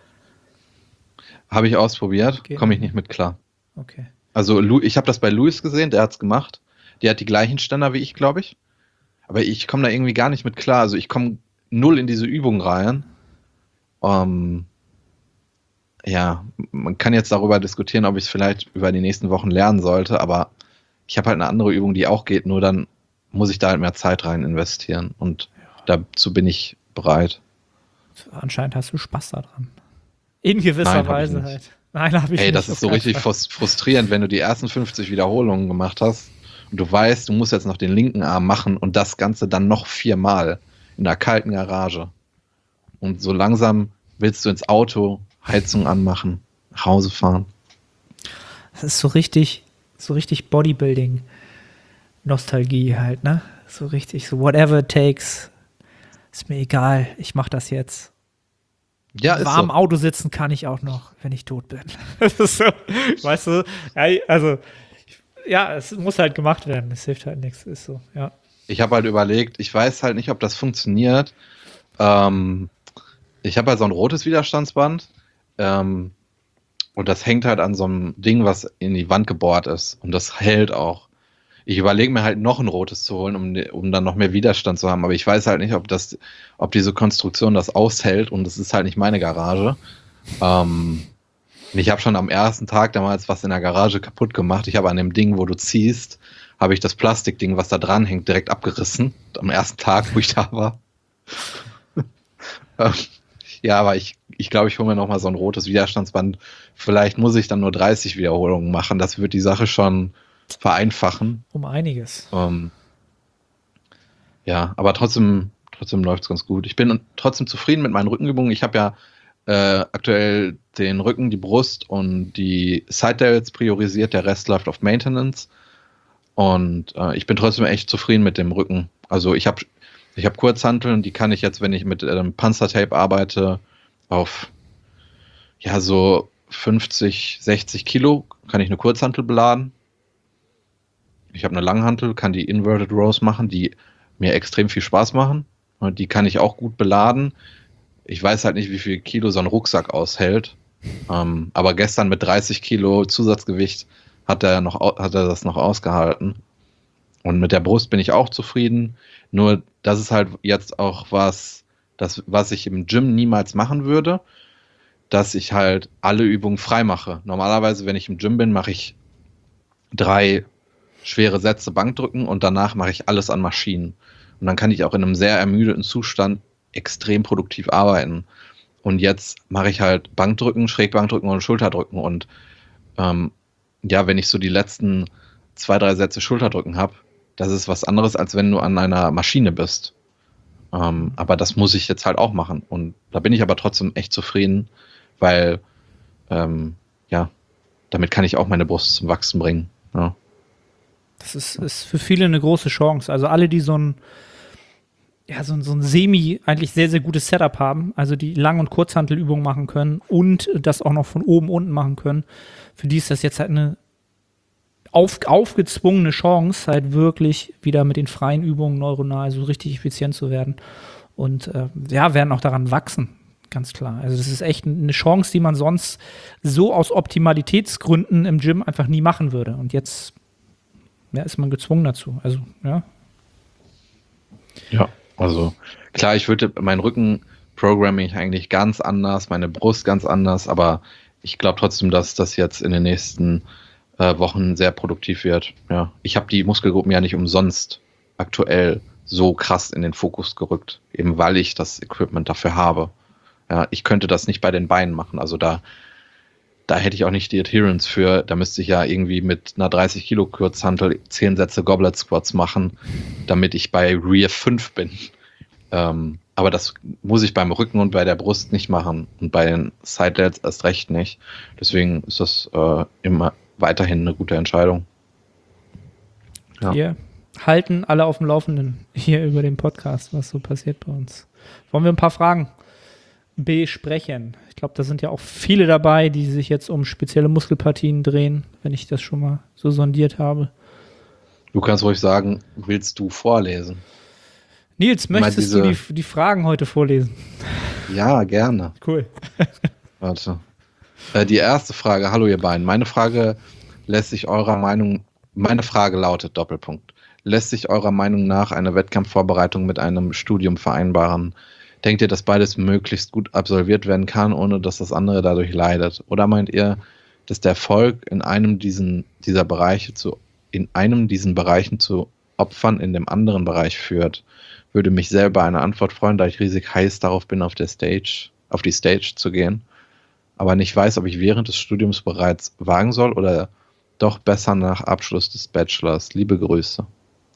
Habe ich ausprobiert, Okay. komme ich nicht mit klar. Okay. Also Lu- ich habe das bei Luis gesehen, der hat es gemacht. Der hat die gleichen Ständer wie ich, glaube ich. Aber ich komme da irgendwie gar nicht mit klar. Also ich komme null in diese Übung rein. Ähm, ja, man kann jetzt darüber diskutieren, ob ich es vielleicht über die nächsten Wochen lernen sollte, aber ich habe halt eine andere Übung, die auch geht, nur dann muss ich da halt mehr Zeit rein investieren und dazu bin ich bereit. Anscheinend hast du Spaß daran. In gewisser Nein, hab ich Weise nicht. halt. Nein, habe ich Ey, nicht. das ist so richtig frus- frustrierend, wenn du die ersten fünfzig Wiederholungen gemacht hast und du weißt, du musst jetzt noch den linken Arm machen und das Ganze dann noch viermal in der kalten Garage. Und so langsam willst du ins Auto, Heizung anmachen, nach Hause fahren. Das ist so richtig, so richtig Bodybuilding-Nostalgie halt, ne? So richtig, so whatever it takes. Ist mir egal, ich mach das jetzt. Ja, ist Warm so. im Auto sitzen kann ich auch noch, wenn ich tot bin. Das ist so, weißt du, ja, also, ja, es muss halt gemacht werden. Es hilft halt nichts, ist so, ja. Ich habe halt überlegt, ich weiß halt nicht, ob das funktioniert. Ähm, ich habe halt so ein rotes Widerstandsband ähm, und das hängt halt an so einem Ding, was in die Wand gebohrt ist und das hält auch. Ich überlege mir halt noch ein rotes zu holen, um, um dann noch mehr Widerstand zu haben, aber ich weiß halt nicht, ob das, ob diese Konstruktion das aushält und es ist halt nicht meine Garage. Ähm, ich habe schon am ersten Tag damals was in der Garage kaputt gemacht. Ich habe an dem Ding, wo du ziehst, habe ich das Plastikding, was da dran hängt, direkt abgerissen. Am ersten Tag, wo ich da war. Ja, aber ich glaube, ich, glaub, ich hole mir noch mal so ein rotes Widerstandsband. Vielleicht muss ich dann nur dreißig Wiederholungen machen. Das wird die Sache schon vereinfachen. Um einiges. Ähm, ja, aber trotzdem, trotzdem läuft es ganz gut. Ich bin trotzdem zufrieden mit meinen Rückenübungen. Ich habe ja äh, aktuell den Rücken, die Brust und die Side Delts priorisiert. Der Rest läuft auf Maintenance. Und äh, ich bin trotzdem echt zufrieden mit dem Rücken. Also ich habe ich hab Kurzhanteln, die kann ich jetzt, wenn ich mit ähm, Panzertape arbeite, auf ja so fünfzig, sechzig Kilo kann ich eine Kurzhantel beladen. Ich habe eine Langhantel, kann die Inverted Rows machen, die mir extrem viel Spaß machen. Und die kann ich auch gut beladen. Ich weiß halt nicht, wie viel Kilo so ein Rucksack aushält. Ähm, aber gestern mit dreißig Kilo Zusatzgewicht hat er, noch, hat er das noch ausgehalten. Und mit der Brust bin ich auch zufrieden. Nur das ist halt jetzt auch was, das, was ich im Gym niemals machen würde, dass ich halt alle Übungen frei mache. Normalerweise, wenn ich im Gym bin, mache ich drei schwere Sätze Bankdrücken und danach mache ich alles an Maschinen. Und dann kann ich auch in einem sehr ermüdeten Zustand extrem produktiv arbeiten. Und jetzt mache ich halt Bankdrücken, Schrägbankdrücken und Schulterdrücken. Und ähm, ja, wenn ich so die letzten zwei, drei Sätze Schulterdrücken habe, das ist was anderes, als wenn du an einer Maschine bist. Ähm, aber das muss ich jetzt halt auch machen. Und da bin ich aber trotzdem echt zufrieden, weil ähm, ja, damit kann ich auch meine Brust zum Wachsen bringen. Ja. Das ist, ist für viele eine große Chance. Also alle, die so ein, ja, so ein, so ein semi eigentlich sehr, sehr gutes Setup haben, also die Lang- und Kurzhantelübungen machen können und das auch noch von oben unten machen können, für die ist das jetzt halt eine auf, aufgezwungene Chance, halt wirklich wieder mit den freien Übungen neuronal so richtig effizient zu werden. Und äh, ja, werden auch daran wachsen, ganz klar. Also das ist echt eine Chance, die man sonst so aus Optimalitätsgründen im Gym einfach nie machen würde. Und jetzt ja, ist man gezwungen dazu. Also, ja. Ja, also klar, ich würde meinen Rücken programme ich eigentlich ganz anders, meine Brust ganz anders, aber ich glaube trotzdem, dass das jetzt in den nächsten äh, Wochen sehr produktiv wird. Ja, ich habe die Muskelgruppen ja nicht umsonst aktuell so krass in den Fokus gerückt, eben weil ich das Equipment dafür habe. Ja, ich könnte das nicht bei den Beinen machen, also da da hätte ich auch nicht die Adherence für, da müsste ich ja irgendwie mit einer dreißig Kilo Kurzhantel zehn Sätze Goblet Squats machen, damit ich bei Rear fünf bin. Ähm, aber das muss ich beim Rücken und bei der Brust nicht machen und bei den Side Delts erst recht nicht. Deswegen ist das äh, immer weiterhin eine gute Entscheidung. Ja. Wir halten alle auf dem Laufenden hier über den Podcast, was so passiert bei uns. Wollen wir ein paar Fragen besprechen? Ich glaube, da sind ja auch viele dabei, die sich jetzt um spezielle Muskelpartien drehen, wenn ich das schon mal so sondiert habe. Du kannst ruhig sagen, willst du vorlesen? Nils, möchtest diese... du die, die Fragen heute vorlesen? Ja, gerne. Cool. Warte. Äh, die erste Frage, hallo ihr beiden. Meine Frage lässt sich eurer Meinung, meine Frage lautet, Doppelpunkt, lässt sich eurer Meinung nach eine Wettkampfvorbereitung mit einem Studium vereinbaren? Denkt ihr, dass beides möglichst gut absolviert werden kann, ohne dass das andere dadurch leidet? Oder meint ihr, dass der Erfolg in einem diesen, dieser Bereiche zu, in einem diesen Bereichen zu Opfern in dem anderen Bereich führt? Würde mich selber eine Antwort freuen, da ich riesig heiß darauf bin, auf der Stage, auf die Stage zu gehen, aber nicht weiß, ob ich während des Studiums bereits wagen soll oder doch besser nach Abschluss des Bachelors. Liebe Grüße.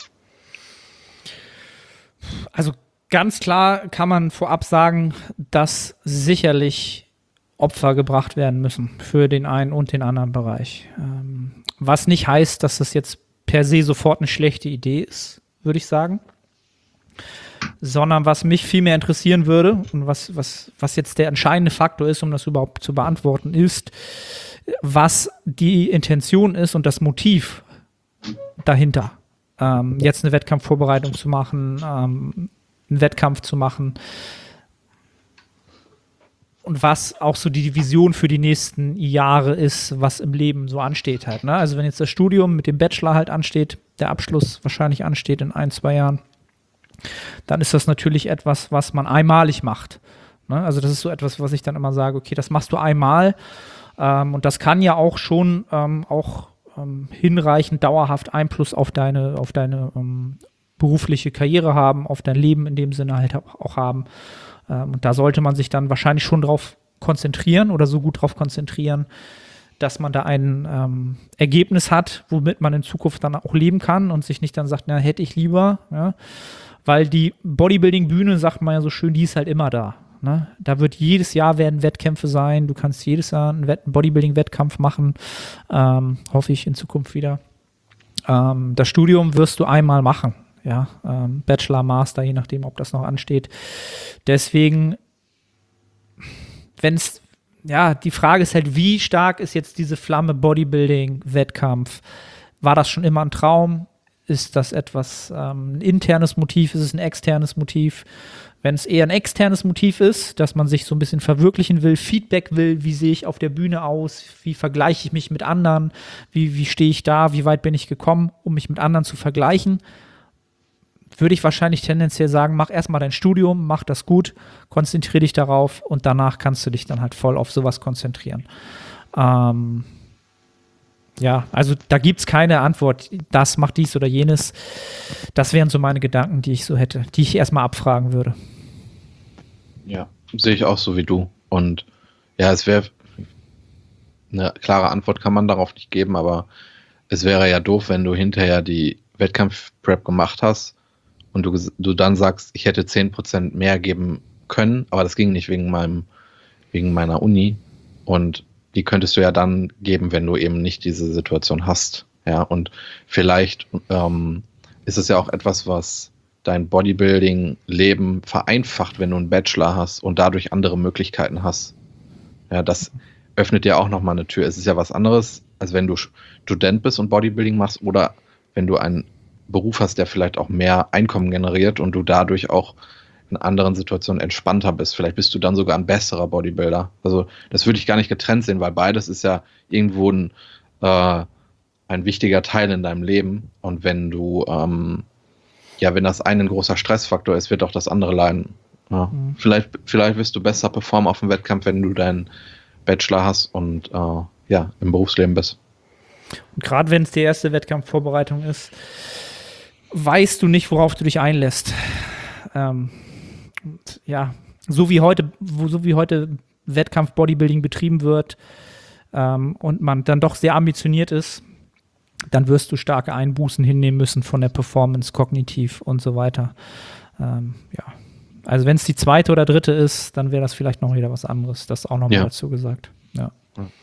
Also ganz klar kann man vorab sagen, dass sicherlich Opfer gebracht werden müssen für den einen und den anderen Bereich. Ähm, was nicht heißt, dass das jetzt per se sofort eine schlechte Idee ist, würde ich sagen. Sondern was mich viel mehr interessieren würde und was, was, was jetzt der entscheidende Faktor ist, um das überhaupt zu beantworten, ist, was die Intention ist und das Motiv dahinter. Ähm, jetzt eine Wettkampfvorbereitung zu machen, ähm, einen Wettkampf zu machen und was auch so die Vision für die nächsten Jahre ist, was im Leben so ansteht halt. Ne? Also wenn jetzt das Studium mit dem Bachelor halt ansteht, der Abschluss wahrscheinlich ansteht in ein, zwei Jahren, dann ist das natürlich etwas, was man einmalig macht. Ne? Also das ist so etwas, was ich dann immer sage, okay, das machst du einmal ähm, und das kann ja auch schon ähm, auch ähm, hinreichend dauerhaft Einfluss auf deine, auf deine ähm, berufliche Karriere haben, auf dein Leben in dem Sinne halt auch, auch haben. Ähm, und da sollte man sich dann wahrscheinlich schon drauf konzentrieren oder so gut drauf konzentrieren, dass man da ein ähm, Ergebnis hat, womit man in Zukunft dann auch leben kann und sich nicht dann sagt, na, hätte ich lieber, ja. Weil die Bodybuilding-Bühne, sagt man ja so schön, die ist halt immer da. Ne? Da wird jedes Jahr werden Wettkämpfe sein. Du kannst jedes Jahr einen, Wett- einen Bodybuilding-Wettkampf machen. Ähm, hoffe ich in Zukunft wieder. Ähm, das Studium wirst du einmal machen. Ja? Ähm, Bachelor, Master, je nachdem, ob das noch ansteht. Deswegen, wenn es, ja, die Frage ist halt, wie stark ist jetzt diese Flamme Bodybuilding-Wettkampf? War das schon immer ein Traum? Ist das etwas ähm, ein internes Motiv? Ist es ein externes Motiv? Wenn es eher ein externes Motiv ist, dass man sich so ein bisschen verwirklichen will, Feedback will, wie sehe ich auf der Bühne aus, wie vergleiche ich mich mit anderen, wie, wie stehe ich da, wie weit bin ich gekommen, um mich mit anderen zu vergleichen, würde ich wahrscheinlich tendenziell sagen, mach erstmal dein Studium, mach das gut, konzentriere dich darauf und danach kannst du dich dann halt voll auf sowas konzentrieren. Ähm, Ja, also da gibt es keine Antwort, das macht dies oder jenes. Das wären so meine Gedanken, die ich so hätte, die ich erstmal abfragen würde. Ja, sehe ich auch so wie du. Und ja, es wäre, eine klare Antwort kann man darauf nicht geben, aber es wäre ja doof, wenn du hinterher die Wettkampf-Prep gemacht hast und du, du dann sagst, ich hätte zehn Prozent mehr geben können, aber das ging nicht wegen meinem, wegen meiner Uni. Und die könntest du ja dann geben, wenn du eben nicht diese Situation hast. Ja, und vielleicht ähm, ist es ja auch etwas, was dein Bodybuilding-Leben vereinfacht, wenn du einen Bachelor hast und dadurch andere Möglichkeiten hast. Ja, das öffnet dir auch nochmal eine Tür. Es ist ja was anderes, als wenn du Student bist und Bodybuilding machst oder wenn du einen Beruf hast, der vielleicht auch mehr Einkommen generiert und du dadurch auch in anderen Situationen entspannter bist. Vielleicht bist du dann sogar ein besserer Bodybuilder. Also das würde ich gar nicht getrennt sehen, weil beides ist ja irgendwo ein, äh, ein wichtiger Teil in deinem Leben. Und wenn du, ähm, ja, wenn das eine ein großer Stressfaktor ist, wird auch das andere leiden. Ja. Mhm. Vielleicht, vielleicht wirst du besser performen auf dem Wettkampf, wenn du deinen Bachelor hast und äh, ja, im Berufsleben bist. Und gerade wenn es die erste Wettkampfvorbereitung ist, weißt du nicht, worauf du dich einlässt. Ähm, Und ja, so wie heute, wo, so wie heute Wettkampf-Bodybuilding betrieben wird, ähm, und man dann doch sehr ambitioniert ist, dann wirst du starke Einbußen hinnehmen müssen von der Performance, kognitiv und so weiter. Ähm, ja. Also wenn es die zweite oder dritte ist, dann wäre das vielleicht noch wieder was anderes. Das auch nochmal Ja. dazu gesagt. Ja.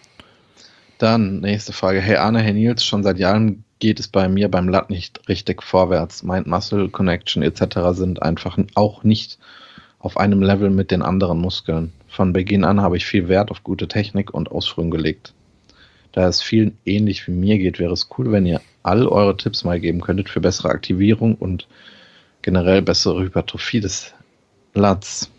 Dann nächste Frage. Hey Arne, hey Nils, schon seit Jahren geht es bei mir beim Lat nicht richtig vorwärts. Mind-Muscle-Connection et cetera sind einfach auch nicht auf einem Level mit den anderen Muskeln. Von Beginn an habe ich viel Wert auf gute Technik und Ausführung gelegt. Da es vielen ähnlich wie mir geht, wäre es cool, wenn ihr all eure Tipps mal geben könntet für bessere Aktivierung und generell bessere Hypertrophie des Lats.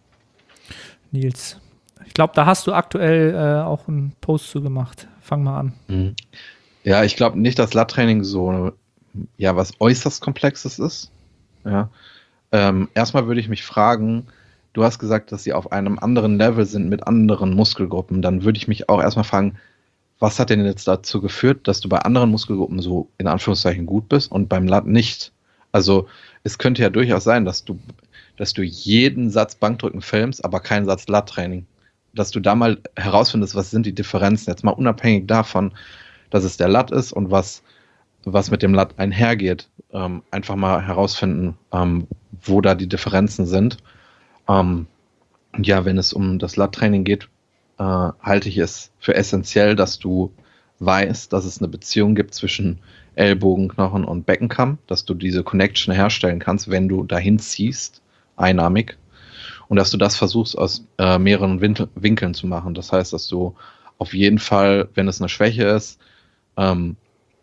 Nils, ich glaube, da hast du aktuell äh, auch einen Post zu gemacht. Fang mal an. Mhm. Ja, ich glaube nicht, dass Lat-Training so ja was äußerst Komplexes ist. Ja. Ähm, erstmal würde ich mich fragen, du hast gesagt, dass sie auf einem anderen Level sind mit anderen Muskelgruppen. Dann würde ich mich auch erstmal fragen, was hat denn jetzt dazu geführt, dass du bei anderen Muskelgruppen so in Anführungszeichen gut bist und beim Lat nicht? Also es könnte ja durchaus sein, dass du, dass du jeden Satz Bankdrücken filmst, aber keinen Satz Lat-Training. Dass du da mal herausfindest, was sind die Differenzen, jetzt mal unabhängig davon, dass es der Lat ist und was, was mit dem Lat einhergeht. Ähm, einfach mal herausfinden, ähm, wo da die Differenzen sind. Ähm, und ja, wenn es um das Lat-Training geht, äh, halte ich es für essentiell, dass du weißt, dass es eine Beziehung gibt zwischen Ellbogenknochen und Beckenkamm, dass du diese Connection herstellen kannst, wenn du dahin ziehst, einarmig. Und dass du das versuchst, aus äh, mehreren Win- Winkeln zu machen. Das heißt, dass du auf jeden Fall, wenn es eine Schwäche ist, ähm,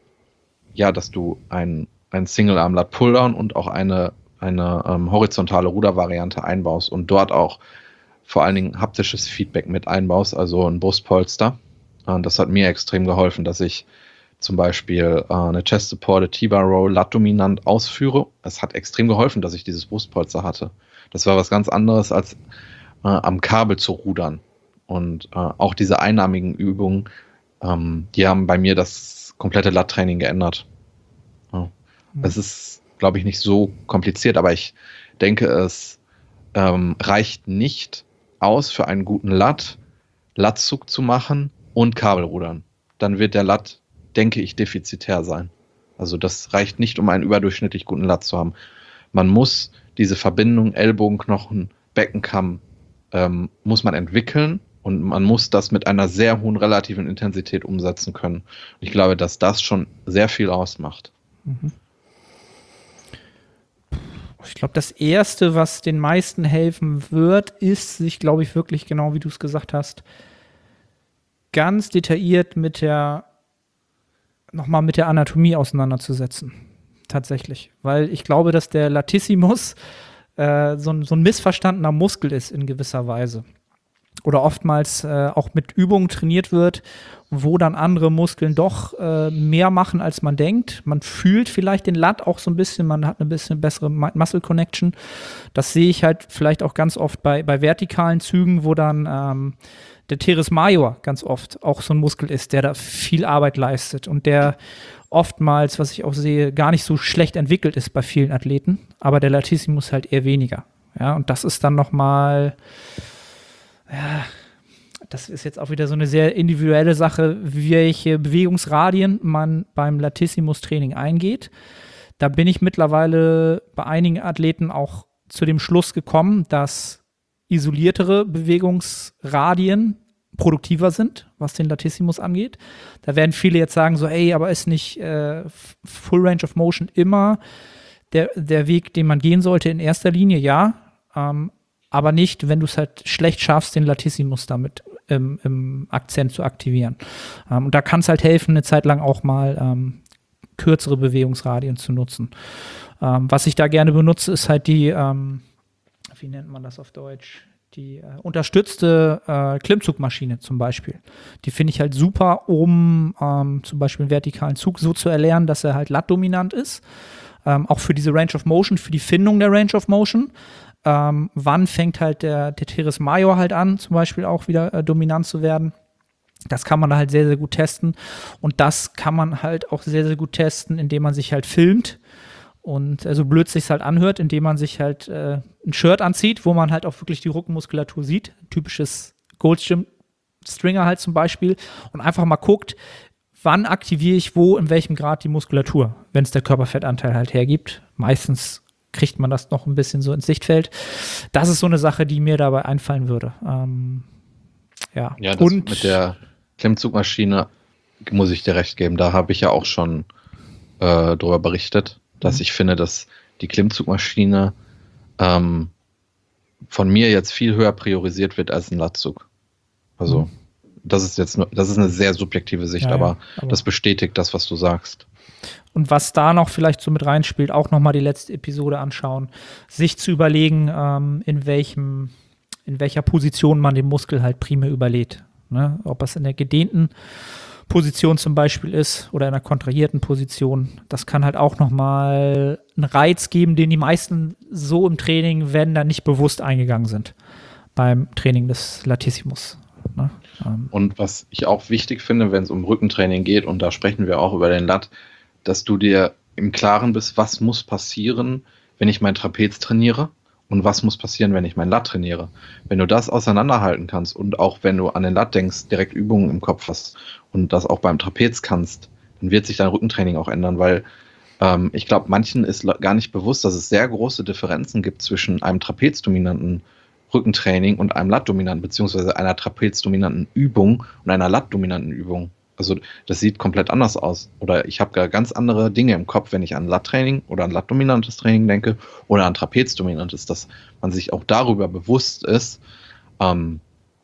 ja, dass du ein, ein Single-Arm-Lat Pulldown und auch eine, eine ähm, horizontale Rudervariante einbaust und dort auch vor allen Dingen haptisches Feedback mit einbaust, also ein Brustpolster. Und das hat mir extrem geholfen, dass ich zum Beispiel äh, eine Chest-Supported T-Bar Row Lat-dominant ausführe. Es hat extrem geholfen, dass ich dieses Brustpolster hatte. Das war was ganz anderes, als äh, am Kabel zu rudern. Und äh, auch diese einarmigen Übungen, ähm, die haben bei mir das komplette Lat-Training geändert. Ja. Mhm. Es ist, glaube ich, nicht so kompliziert, aber ich denke, es ähm, reicht nicht aus für einen guten Lat, Latzug zu machen und Kabelrudern. Dann wird der Lat, denke ich, defizitär sein. Also das reicht nicht, um einen überdurchschnittlich guten Lat zu haben. Man muss diese Verbindung Ellbogenknochen, Beckenkamm ähm, muss man entwickeln und man muss das mit einer sehr hohen relativen Intensität umsetzen können. Ich glaube, dass das schon sehr viel ausmacht. Mhm. Ich glaube, das Erste, was den meisten helfen wird, ist, sich, glaube ich, wirklich genau, wie du es gesagt hast, ganz detailliert mit der, nochmal mit der Anatomie auseinanderzusetzen. Tatsächlich. Weil ich glaube, dass der Latissimus äh, so, ein, so ein missverstandener Muskel ist in gewisser Weise. Oder oftmals äh, auch mit Übungen trainiert wird, wo dann andere Muskeln doch äh, mehr machen, als man denkt. Man fühlt vielleicht den Lat auch so ein bisschen, man hat eine bisschen bessere Muscle Connection. Das sehe ich halt vielleicht auch ganz oft bei, bei vertikalen Zügen, wo dann ähm, der Teres Major ganz oft auch so ein Muskel ist, der da viel Arbeit leistet und der oftmals, was ich auch sehe, gar nicht so schlecht entwickelt ist bei vielen Athleten, aber der Latissimus halt eher weniger. Ja, und das ist dann nochmal, ja, das ist jetzt auch wieder so eine sehr individuelle Sache, welche Bewegungsradien man beim Latissimus-Training eingeht. Da bin ich mittlerweile bei einigen Athleten auch zu dem Schluss gekommen, dass isoliertere Bewegungsradien produktiver sind, was den Latissimus angeht. Da werden viele jetzt sagen, so, ey, aber ist nicht äh, Full Range of Motion immer der, der Weg, den man gehen sollte in erster Linie? Ja, ähm, aber nicht, wenn du es halt schlecht schaffst, den Latissimus damit im, im Akzent zu aktivieren. Ähm, und da kann es halt helfen, eine Zeit lang auch mal ähm, kürzere Bewegungsradien zu nutzen. Ähm, was ich da gerne benutze, ist halt die, ähm, wie nennt man das auf Deutsch? Die äh, unterstützte äh, Klimmzugmaschine zum Beispiel. Die finde ich halt super, um ähm, zum Beispiel einen vertikalen Zug so zu erlernen, dass er halt lat-dominant ist. Ähm, auch für diese Range of Motion, für die Findung der Range of Motion. Ähm, wann fängt halt der, der Teres Major halt an, zum Beispiel auch wieder äh, dominant zu werden. Das kann man halt sehr, sehr gut testen. Und das kann man halt auch sehr, sehr gut testen, indem man sich halt filmt. Und äh, so blöd sich's halt anhört, indem man sich halt äh, ein Shirt anzieht, wo man halt auch wirklich die Rückenmuskulatur sieht. Typisches Goldgym Stringer halt zum Beispiel und einfach mal guckt, wann aktiviere ich wo, in welchem Grad die Muskulatur, wenn es der Körperfettanteil halt hergibt. Meistens kriegt man das noch ein bisschen so ins Sichtfeld. Das ist so eine Sache, die mir dabei einfallen würde. Ähm, ja, Ja, das und mit der Klimmzugmaschine muss ich dir recht geben. Da habe ich ja auch schon äh, darüber berichtet, dass Mhm. ich finde, dass die Klimmzugmaschine ähm, von mir jetzt viel höher priorisiert wird als ein Latzug. Also Mhm. das ist jetzt nur, das ist eine sehr subjektive Sicht, Ja, ja, aber, aber- das bestätigt das, was du sagst. Und was da noch vielleicht so mit reinspielt, auch nochmal die letzte Episode anschauen, sich zu überlegen, ähm, in welchem, in welcher Position man den Muskel halt primär überlädt. Ne? Ob es in der gedehnten Position zum Beispiel ist oder in einer kontrahierten Position. Das kann halt auch nochmal einen Reiz geben, den die meisten so im Training, wenn da nicht bewusst eingegangen sind beim Training des Latissimus. Ne? Ähm, Und was ich auch wichtig finde, wenn es um Rückentraining geht, und da sprechen wir auch über den Lat, dass du dir im Klaren bist, was muss passieren, wenn ich mein Trapez trainiere und was muss passieren, wenn ich mein Lat trainiere. Wenn du das auseinanderhalten kannst und auch wenn du an den Lat denkst, direkt Übungen im Kopf hast und das auch beim Trapez kannst, dann wird sich dein Rückentraining auch ändern, weil ähm, ich glaube, manchen ist la- gar nicht bewusst, dass es sehr große Differenzen gibt zwischen einem trapezdominanten Rückentraining und einem Lat-dominanten, beziehungsweise einer trapezdominanten Übung und einer Lat-dominanten Übung. Also das sieht komplett anders aus. Oder ich habe gar ganz andere Dinge im Kopf, wenn ich an Lat-Training oder an Lat-dominantes Training denke oder an Trapez-dominantes, dass man sich auch darüber bewusst ist. Ähm,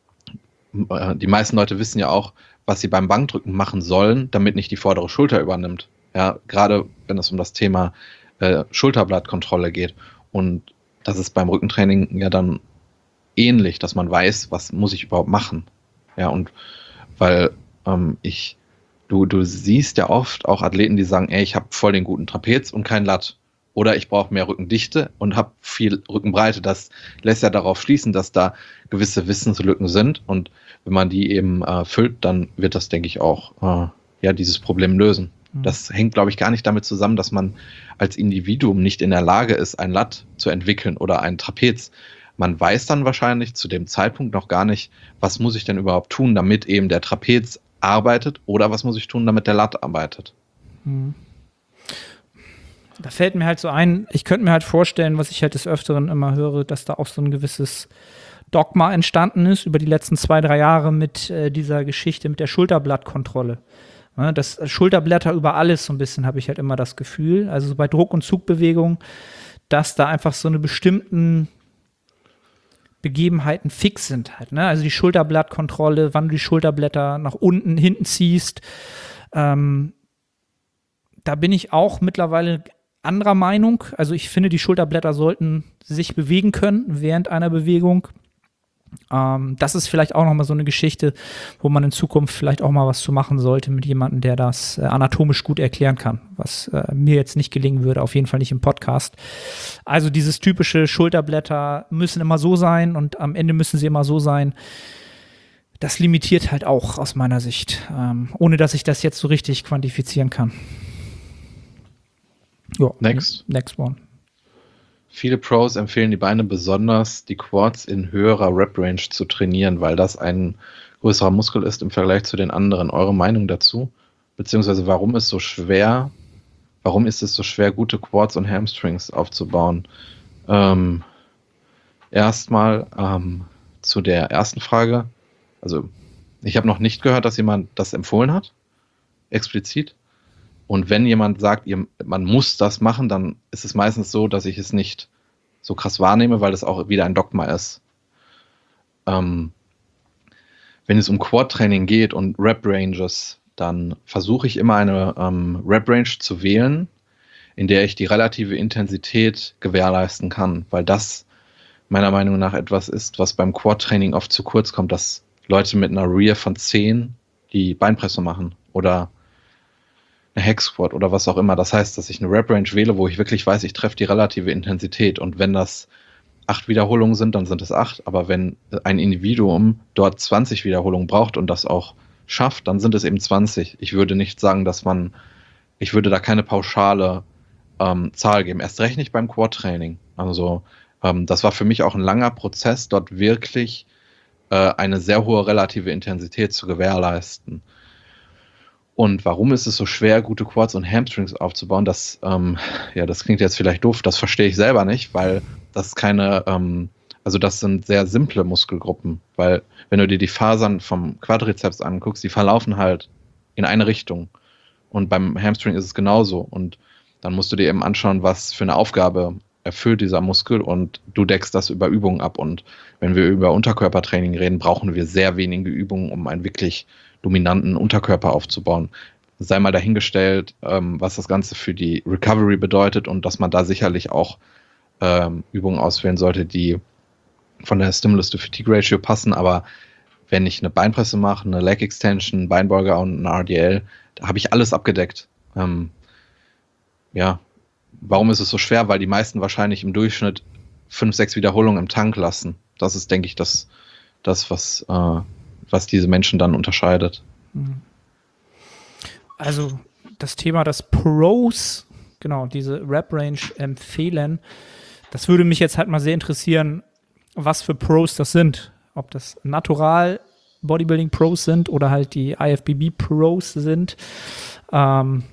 äh, die meisten Leute wissen ja auch, was sie beim Bankdrücken machen sollen, damit nicht die vordere Schulter übernimmt. Ja, gerade wenn es um das Thema äh, Schulterblattkontrolle geht. Und das ist beim Rückentraining ja dann ähnlich, dass man weiß, was muss ich überhaupt machen. Ja, und weil ähm, ich, du, du siehst ja oft auch Athleten, die sagen, ey, ich habe voll den guten Trapez und kein Lat. Oder ich brauche mehr Rückendichte und habe viel Rückenbreite. Das lässt ja darauf schließen, dass da gewisse Wissenslücken sind. Und wenn man die eben äh, füllt, dann wird das, denke ich, auch äh, ja, dieses Problem lösen. Mhm. Das hängt, glaube ich, gar nicht damit zusammen, dass man als Individuum nicht in der Lage ist, ein Lat zu entwickeln oder ein Trapez. Man weiß dann wahrscheinlich zu dem Zeitpunkt noch gar nicht, was muss ich denn überhaupt tun, damit eben der Trapez arbeitet oder was muss ich tun, damit der Lat arbeitet. Mhm. Da fällt mir halt so ein, ich könnte mir halt vorstellen, was ich halt des Öfteren immer höre, dass da auch so ein gewisses Dogma entstanden ist über die letzten zwei, drei Jahre mit äh, dieser Geschichte mit der Schulterblattkontrolle. Ja, das Schulterblätter über alles so ein bisschen, habe ich halt immer das Gefühl. Also so bei Druck- und Zugbewegungen, dass da einfach so eine bestimmten Begebenheiten fix sind halt. Ne? Also die Schulterblattkontrolle, wann du die Schulterblätter nach unten, hinten ziehst. Ähm, da bin ich auch mittlerweile anderer Meinung. Also ich finde, die Schulterblätter sollten sich bewegen können während einer Bewegung. Ähm, das ist vielleicht auch noch mal so eine Geschichte, wo man in Zukunft vielleicht auch mal was zu machen sollte mit jemandem, der das äh, anatomisch gut erklären kann, was äh, mir jetzt nicht gelingen würde, auf jeden Fall nicht im Podcast. Also dieses typische Schulterblätter müssen immer so sein und am Ende müssen sie immer so sein. Das limitiert halt auch aus meiner Sicht, ähm, ohne dass ich das jetzt so richtig quantifizieren kann. Ja, Next. Next one. Viele Pros empfehlen die Beine besonders, die Quads in höherer Rep-Range zu trainieren, weil das ein größerer Muskel ist im Vergleich zu den anderen. Eure Meinung dazu? Beziehungsweise warum ist so schwer, warum ist es so schwer, gute Quads und Hamstrings aufzubauen? Ähm, erstmal ähm, zu der ersten Frage. Also ich habe noch nicht gehört, dass jemand das empfohlen hat, explizit. Und wenn jemand sagt, ihr, man muss das machen, dann ist es meistens so, dass ich es nicht so krass wahrnehme, weil das auch wieder ein Dogma ist. Ähm, wenn es um Quad-Training geht und Rep-Ranges, dann versuche ich immer eine ähm, Rep-Range zu wählen, in der ich die relative Intensität gewährleisten kann, weil das meiner Meinung nach etwas ist, was beim Quad-Training oft zu kurz kommt, dass Leute mit einer Rear von zehn die Beinpresse machen oder eine Hack-Squat oder was auch immer. Das heißt, dass ich eine Rep-Range wähle, wo ich wirklich weiß, ich treffe die relative Intensität. Und wenn das acht Wiederholungen sind, dann sind es acht. Aber wenn ein Individuum dort zwanzig Wiederholungen braucht und das auch schafft, dann sind es eben zwanzig. Ich würde nicht sagen, dass man, ich würde da keine pauschale ähm, Zahl geben. Erst recht nicht beim Quad-Training. Also ähm, das war für mich auch ein langer Prozess, dort wirklich äh, eine sehr hohe relative Intensität zu gewährleisten. Und warum ist es so schwer, gute Quads und Hamstrings aufzubauen? Das, ähm, ja, das klingt jetzt vielleicht doof, das verstehe ich selber nicht, weil das keine, ähm, also das sind sehr simple Muskelgruppen, weil wenn du dir die Fasern vom Quadrizeps anguckst, die verlaufen halt in eine Richtung. Und beim Hamstring ist es genauso. Und dann musst du dir eben anschauen, was für eine Aufgabe erfüllt dieser Muskel und du deckst das über Übungen ab. Und wenn wir über Unterkörpertraining reden, brauchen wir sehr wenige Übungen, um einen wirklich dominanten Unterkörper aufzubauen. Sei mal dahingestellt, ähm, was das Ganze für die Recovery bedeutet und dass man da sicherlich auch ähm, Übungen auswählen sollte, die von der Stimulus-to-Fatigue-Ratio passen. Aber wenn ich eine Beinpresse mache, eine Leg Extension, einen Beinbeuger und eine R D L, da habe ich alles abgedeckt. Ähm, ja, warum ist es so schwer? Weil die meisten wahrscheinlich im Durchschnitt fünf, sechs Wiederholungen im Tank lassen. Das ist, denke ich, das, das was, äh, was diese Menschen dann unterscheidet. Also das Thema, dass Pros, genau, diese Rep-Range empfehlen, das würde mich jetzt halt mal sehr interessieren, was für Pros das sind. Ob das Natural Bodybuilding Pros sind oder halt die I F B B Pros sind. Ähm,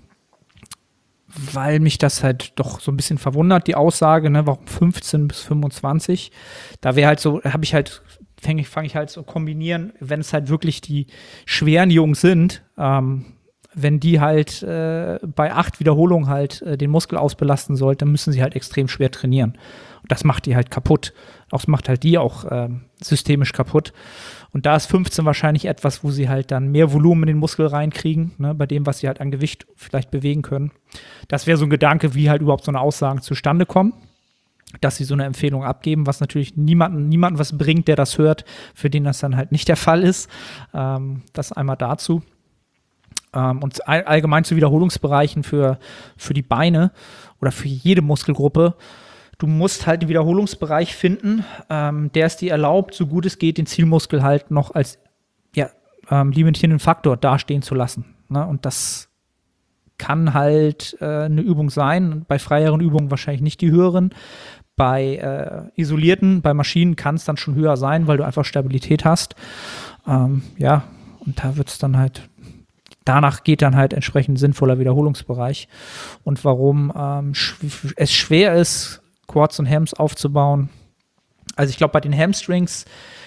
weil mich das halt doch so ein bisschen verwundert, die Aussage, ne, warum fünfzehn bis fünfundzwanzig? Da wäre halt so, habe ich halt, fange ich, fang ich halt so kombinieren, wenn es halt wirklich die schweren Jungs sind, ähm, wenn die halt äh, bei acht Wiederholungen halt äh, den Muskel ausbelasten sollten, dann müssen sie halt extrem schwer trainieren. Und das macht die halt kaputt. Das macht halt die auch ähm, systemisch kaputt. Und da ist fünfzehn wahrscheinlich etwas, wo sie halt dann mehr Volumen in den Muskel reinkriegen, ne, bei dem, was sie halt an Gewicht vielleicht bewegen können. Das wäre so ein Gedanke, wie halt überhaupt so eine Aussagen zustande kommen, dass sie so eine Empfehlung abgeben, was natürlich niemanden, niemanden was bringt, der das hört, für den das dann halt nicht der Fall ist. Ähm, das einmal dazu. Ähm, und all, allgemein zu Wiederholungsbereichen für, für die Beine oder für jede Muskelgruppe. Du musst halt einen Wiederholungsbereich finden, ähm, der es dir erlaubt, so gut es geht, den Zielmuskel halt noch als ja, ähm, limitierenden Faktor dastehen zu lassen. Ne? Und das kann halt äh, eine Übung sein. Bei freieren Übungen wahrscheinlich nicht die höheren. Bei äh, isolierten, bei Maschinen kann es dann schon höher sein, weil du einfach Stabilität hast. Ähm, ja, und da wird es dann halt, danach geht dann halt entsprechend sinnvoller Wiederholungsbereich. Und warum ähm, sch- es schwer ist, Quads und Hams aufzubauen. Also ich glaube, bei den Hamstrings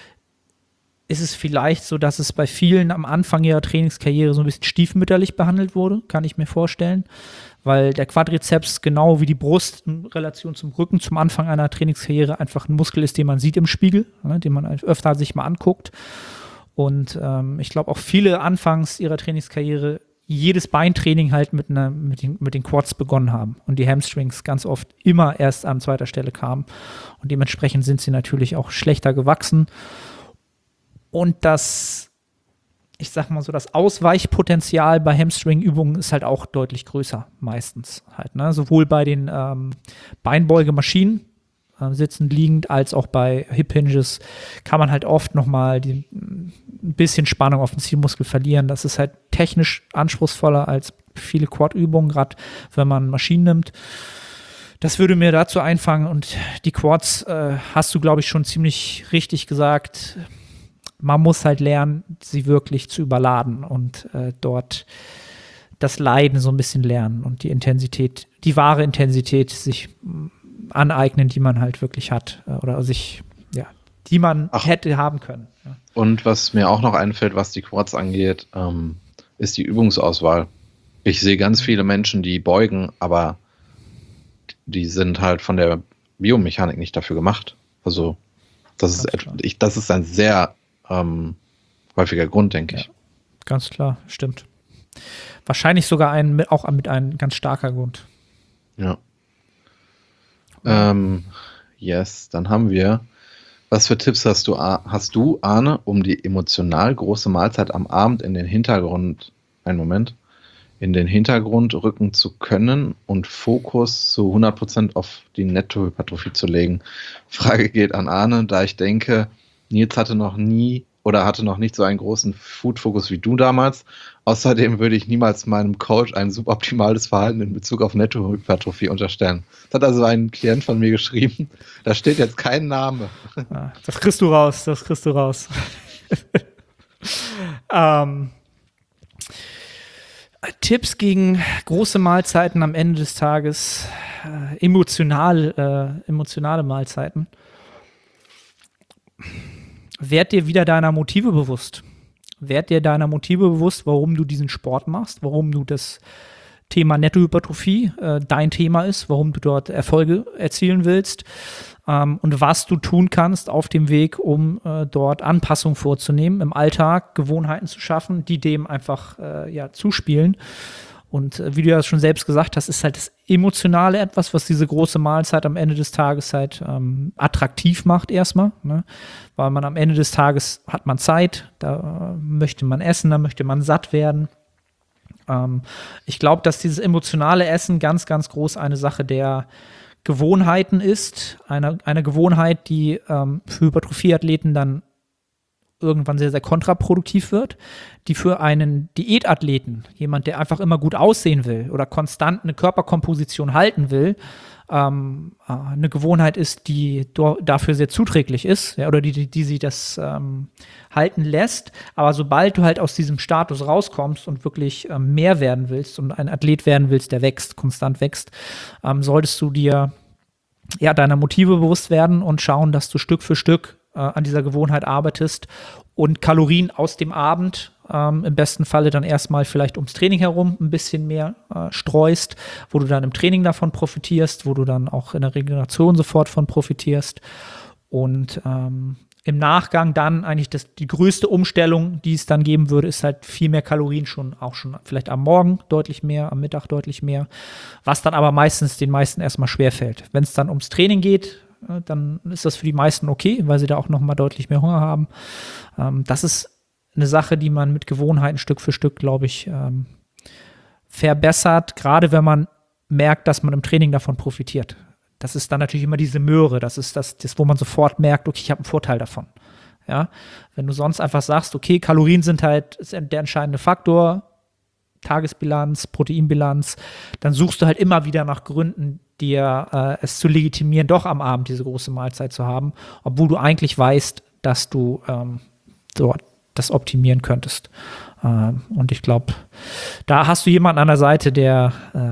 ist es vielleicht so, dass es bei vielen am Anfang ihrer Trainingskarriere so ein bisschen stiefmütterlich behandelt wurde, kann ich mir vorstellen, weil der Quadrizeps genau wie die Brust in Relation zum Rücken zum Anfang einer Trainingskarriere einfach ein Muskel ist, den man sieht im Spiegel, ne, den man öfter sich mal anguckt. Und ähm, ich glaube auch viele anfangs ihrer Trainingskarriere jedes Beintraining halt mit, einer, mit, den, mit den Quads begonnen haben und die Hamstrings ganz oft immer erst an zweiter Stelle kamen. Und dementsprechend sind sie natürlich auch schlechter gewachsen. Und das, ich sag mal so, das Ausweichpotenzial bei Hamstring-Übungen ist halt auch deutlich größer, meistens halt, ne? Sowohl bei den ähm, Beinbeugemaschinen, äh, sitzend, liegend, als auch bei Hip-Hinges kann man halt oft nochmal die ein bisschen Spannung auf den Zielmuskel verlieren. Das ist halt technisch anspruchsvoller als viele Quad-Übungen, gerade wenn man Maschinen nimmt. Das würde mir dazu einfangen. Und die Quads äh, hast du, glaube ich, schon ziemlich richtig gesagt. Man muss halt lernen, sie wirklich zu überladen und äh, dort das Leiden so ein bisschen lernen und die Intensität, die wahre Intensität sich aneignen, die man halt wirklich hat äh, oder sich, ja, die man Ach. hätte haben können. Ja. Und was mir auch noch einfällt, was die Quads angeht, ähm, ist die Übungsauswahl. Ich sehe ganz viele Menschen, die beugen, aber die sind halt von der Biomechanik nicht dafür gemacht. Also das, ist, et- ich, das ist ein sehr ähm, häufiger Grund, denke ja. ich. Ganz klar, stimmt. Wahrscheinlich sogar ein, auch mit einem ganz starker Grund. Ja. Ähm, yes, dann haben wir. Was für Tipps hast du, hast du, Arne, um die emotional große Mahlzeit am Abend in den Hintergrund, einen Moment, in den Hintergrund rücken zu können und Fokus zu hundert Prozent auf die Nettohypertrophie zu legen? Frage geht an Arne, da ich denke, Nils hatte noch nie oder hatte noch nicht so einen großen Food-Fokus wie du damals. Außerdem würde ich niemals meinem Coach ein suboptimales Verhalten in Bezug auf Nettohypertrophie unterstellen. Das hat also ein Klient von mir geschrieben. Da steht jetzt kein Name. Ja, das kriegst du raus, das kriegst du raus. ähm, Tipps gegen große Mahlzeiten am Ende des Tages, äh, emotional, äh, emotionale Mahlzeiten. Werd dir wieder deiner Motive bewusst. Werd dir deiner Motive bewusst, warum du diesen Sport machst, warum du das Thema Nettohypertrophie äh, dein Thema ist, warum du dort Erfolge erzielen willst ähm, und was du tun kannst auf dem Weg, um äh, dort Anpassungen vorzunehmen, im Alltag Gewohnheiten zu schaffen, die dem einfach äh, ja, zuspielen. Und äh, wie du ja schon selbst gesagt hast, ist halt das Emotionale etwas, was diese große Mahlzeit am Ende des Tages halt ähm, attraktiv macht erstmal, ne? Weil man am Ende des Tages hat man Zeit, da äh, möchte man essen, da möchte man satt werden. Ähm, ich glaube, dass dieses emotionale Essen ganz, ganz groß eine Sache der Gewohnheiten ist. Eine, eine Gewohnheit, die ähm, für Hypertrophieathleten dann irgendwann sehr, sehr kontraproduktiv wird, die für einen Diätathleten, jemand, der einfach immer gut aussehen will oder konstant eine Körperkomposition halten will, ähm, äh, eine Gewohnheit ist, die do- dafür sehr zuträglich ist, ja, oder die, die, die sie das ähm, halten lässt. Aber sobald du halt aus diesem Status rauskommst und wirklich ähm, mehr werden willst und ein Athlet werden willst, der wächst, konstant wächst, ähm, solltest du dir ja deiner Motive bewusst werden und schauen, dass du Stück für Stück äh, an dieser Gewohnheit arbeitest und Kalorien aus dem Abend ähm, im besten Falle dann erstmal vielleicht ums Training herum ein bisschen mehr äh, streust, wo du dann im Training davon profitierst, wo du dann auch in der Regeneration sofort von profitierst und ähm, im Nachgang dann eigentlich das, die größte Umstellung, die es dann geben würde, ist halt viel mehr Kalorien schon, auch schon vielleicht am Morgen deutlich mehr, am Mittag deutlich mehr, was dann aber meistens den meisten erstmal schwerfällt. Wenn es dann ums Training geht, äh, dann ist das für die meisten okay, weil sie da auch nochmal deutlich mehr Hunger haben. Ähm, das ist eine Sache, die man mit Gewohnheiten Stück für Stück, glaube ich, ähm, verbessert, gerade wenn man merkt, dass man im Training davon profitiert. Das ist dann natürlich immer diese Möhre, das ist das, das wo man sofort merkt, okay, ich habe einen Vorteil davon. Ja? Wenn du sonst einfach sagst, okay, Kalorien sind halt ist der entscheidende Faktor, Tagesbilanz, Proteinbilanz, dann suchst du halt immer wieder nach Gründen, dir äh, es zu legitimieren, doch am Abend diese große Mahlzeit zu haben, obwohl du eigentlich weißt, dass du ähm, dort das optimieren könntest. Ähm, und ich glaube, da hast du jemanden an der Seite, der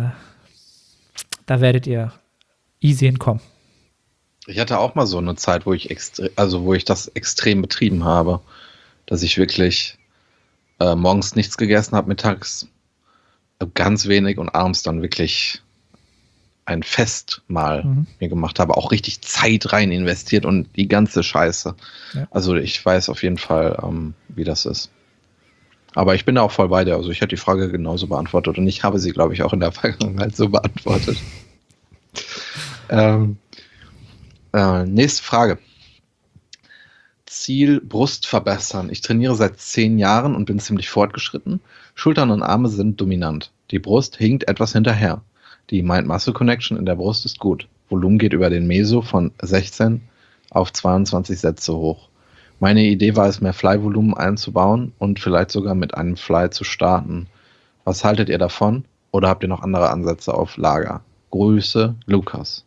äh, da werdet ihr easy hinkommen. Ich hatte auch mal so eine Zeit, wo ich extre- also wo ich das extrem betrieben habe, dass ich wirklich äh, morgens nichts gegessen habe, mittags ganz wenig und abends dann wirklich ein Festmahl mhm. mir gemacht habe, auch richtig Zeit rein investiert und die ganze Scheiße. Ja. Also ich weiß auf jeden Fall, ähm, wie das ist. Aber ich bin da auch voll bei dir. Also ich hätte die Frage genauso beantwortet und ich habe sie, glaube ich, auch in der Vergangenheit so beantwortet. ähm, äh, nächste Frage. Ziel Brust verbessern. Ich trainiere seit zehn Jahren und bin ziemlich fortgeschritten. Schultern und Arme sind dominant. Die Brust hinkt etwas hinterher. Die Mind-Muscle-Connection in der Brust ist gut. Volumen geht über den Meso von sechzehn auf zweiundzwanzig Sätze hoch. Meine Idee war es, mehr Fly-Volumen einzubauen und vielleicht sogar mit einem Fly zu starten. Was haltet ihr davon? Oder habt ihr noch andere Ansätze auf Lager? Grüße, Lukas.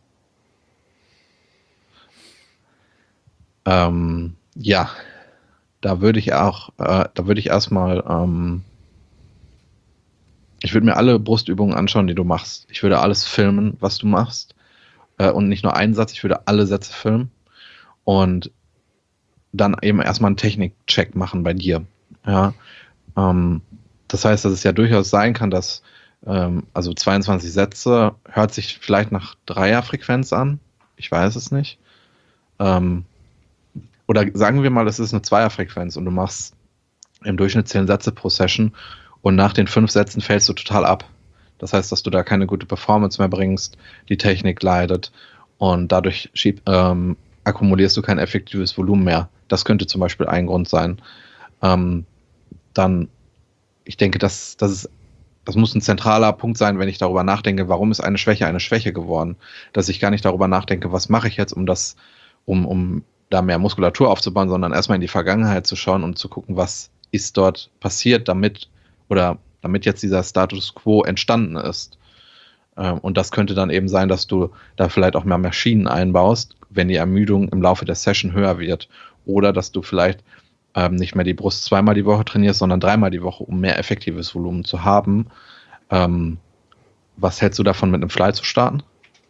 Ähm, ja, da würde ich auch, äh, da würde ich erstmal, ähm, ich würde mir alle Brustübungen anschauen, die du machst. Ich würde alles filmen, was du machst. Äh, und nicht nur einen Satz, ich würde alle Sätze filmen. Und dann eben erstmal einen Technikcheck machen bei dir. Ja, ähm, das heißt, dass es ja durchaus sein kann, dass ähm, also zweiundzwanzig Sätze hört sich vielleicht nach Dreierfrequenz an. Ich weiß es nicht. Ähm, oder sagen wir mal, es ist eine Zweierfrequenz und du machst im Durchschnitt zehn Sätze pro Session und nach den fünf Sätzen fällst du total ab. Das heißt, dass du da keine gute Performance mehr bringst, die Technik leidet und dadurch schieb, ähm, akkumulierst du kein effektives Volumen mehr. Das könnte zum Beispiel ein Grund sein. Ähm, dann, ich denke, das, das, ist, das muss ein zentraler Punkt sein, wenn ich darüber nachdenke, warum ist eine Schwäche eine Schwäche geworden? Dass ich gar nicht darüber nachdenke, was mache ich jetzt, um das, um, um da mehr Muskulatur aufzubauen, sondern erstmal in die Vergangenheit zu schauen und zu gucken, was ist dort passiert, damit oder damit jetzt dieser Status Quo entstanden ist. Ähm, und das könnte dann eben sein, dass du da vielleicht auch mehr Maschinen einbaust, wenn die Ermüdung im Laufe der Session höher wird. Oder dass du vielleicht ähm, nicht mehr die Brust zweimal die Woche trainierst, sondern dreimal die Woche, um mehr effektives Volumen zu haben. Ähm, was hältst du davon, mit einem Fly zu starten?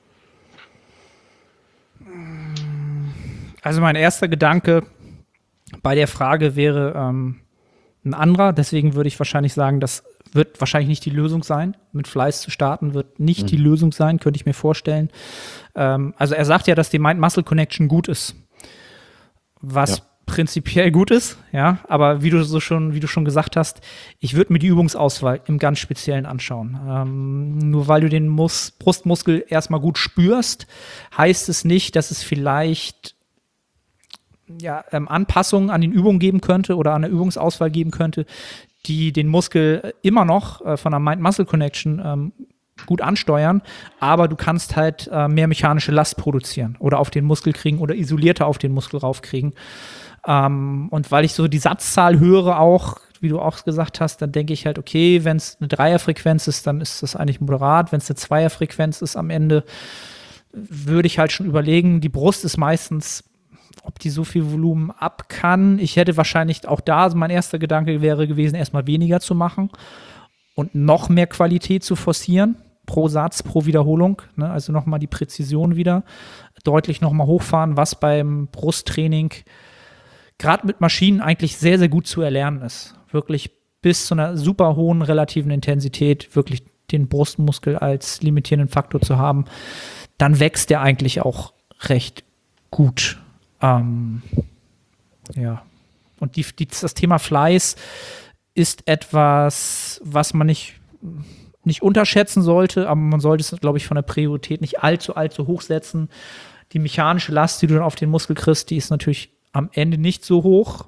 Also mein erster Gedanke bei der Frage wäre ähm, ein anderer. Deswegen würde ich wahrscheinlich sagen, das wird wahrscheinlich nicht die Lösung sein. Mit Fleiß zu starten wird nicht mhm. die Lösung sein, könnte ich mir vorstellen. Ähm, also er sagt ja, dass die Mind-Muscle-Connection gut ist. Was ja. prinzipiell gut ist, ja, aber wie du so schon, wie du schon gesagt hast, ich würde mir die Übungsauswahl im ganz Speziellen anschauen. Ähm, nur weil du den Mus- Brustmuskel erstmal gut spürst, heißt es nicht, dass es vielleicht ja, ähm, Anpassungen an den Übungen geben könnte oder an der Übungsauswahl geben könnte, die den Muskel immer noch äh, von der Mind-Muscle-Connection ähm, gut ansteuern, aber du kannst halt äh, mehr mechanische Last produzieren oder auf den Muskel kriegen oder isolierter auf den Muskel raufkriegen. Ähm, und weil ich so die Satzzahl höre auch, wie du auch gesagt hast, dann denke ich halt, okay, wenn es eine Dreierfrequenz ist, dann ist das eigentlich moderat. Wenn es eine Zweierfrequenz ist am Ende, würde ich halt schon überlegen, die Brust ist meistens, ob die so viel Volumen ab kann. Ich hätte wahrscheinlich auch da, also mein erster Gedanke wäre gewesen, erstmal weniger zu machen und noch mehr Qualität zu forcieren, pro Satz, pro Wiederholung, ne? Also nochmal die Präzision wieder deutlich nochmal hochfahren, was beim Brusttraining gerade mit Maschinen eigentlich sehr, sehr gut zu erlernen ist. Wirklich bis zu einer super hohen relativen Intensität, wirklich den Brustmuskel als limitierenden Faktor zu haben, dann wächst der eigentlich auch recht gut. Ähm, ja. Und die, die, das Thema Fleiß ist etwas, was man nicht, nicht unterschätzen sollte, aber man sollte es, glaube ich, von der Priorität nicht allzu, allzu hoch setzen. Die mechanische Last, die du dann auf den Muskel kriegst, die ist natürlich am Ende nicht so hoch.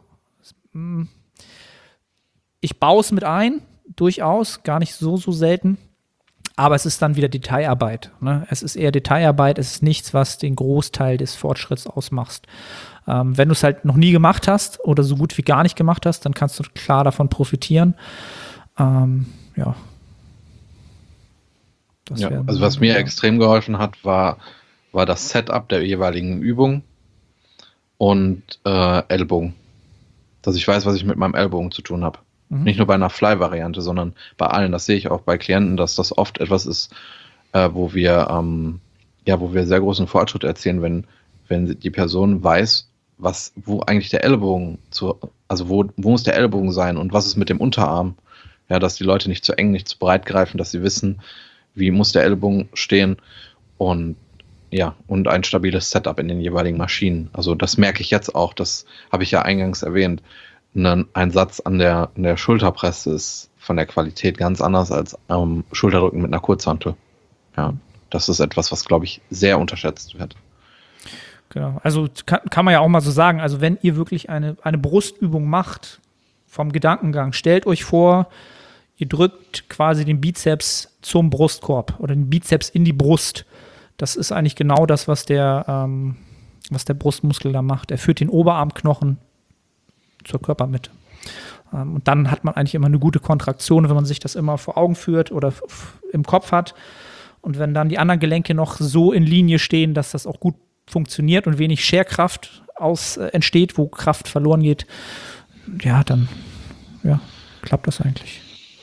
Ich baue es mit ein, durchaus, gar nicht so, so selten. Aber es ist dann wieder Detailarbeit. Ne? Es ist eher Detailarbeit, es ist nichts, was den Großteil des Fortschritts ausmacht. Ähm, wenn du es halt noch nie gemacht hast oder so gut wie gar nicht gemacht hast, dann kannst du klar davon profitieren. Ähm, ja. Das ja also was mir ja. extrem geholfen hat, war, war das Setup der jeweiligen Übung und äh, Ellbogen. Dass ich weiß, was ich mit meinem Ellbogen zu tun habe. Mhm. Nicht nur bei einer Fly-Variante, sondern bei allen. Das sehe ich auch bei Klienten, dass das oft etwas ist, äh, wo wir ähm, ja, wo wir sehr großen Fortschritt erzielen, wenn, wenn die Person weiß, was, wo eigentlich der Ellbogen zu, also wo, wo muss der Ellbogen sein und was ist mit dem Unterarm? Ja, dass die Leute nicht zu eng, nicht zu breit greifen, dass sie wissen, wie muss der Ellbogen stehen und ja, und ein stabiles Setup in den jeweiligen Maschinen. Also das merke ich jetzt auch, das habe ich ja eingangs erwähnt. Ein Satz an der, an der Schulterpresse ist von der Qualität ganz anders als ähm, Schulterdrücken mit einer Kurzhantel. Ja, das ist etwas, was, glaube ich, sehr unterschätzt wird. Genau, also kann, kann man ja auch mal so sagen, also wenn ihr wirklich eine, eine Brustübung macht, vom Gedankengang, stellt euch vor, ihr drückt quasi den Bizeps zum Brustkorb oder den Bizeps in die Brust. Das ist eigentlich genau das, was der, ähm, was der Brustmuskel da macht. Er führt den Oberarmknochen zur Körpermitte. Ähm, und dann hat man eigentlich immer eine gute Kontraktion, wenn man sich das immer vor Augen führt oder f- im Kopf hat. Und wenn dann die anderen Gelenke noch so in Linie stehen, dass das auch gut funktioniert und wenig Scherkraft aus, äh, entsteht, wo Kraft verloren geht, ja, dann ja, klappt das eigentlich.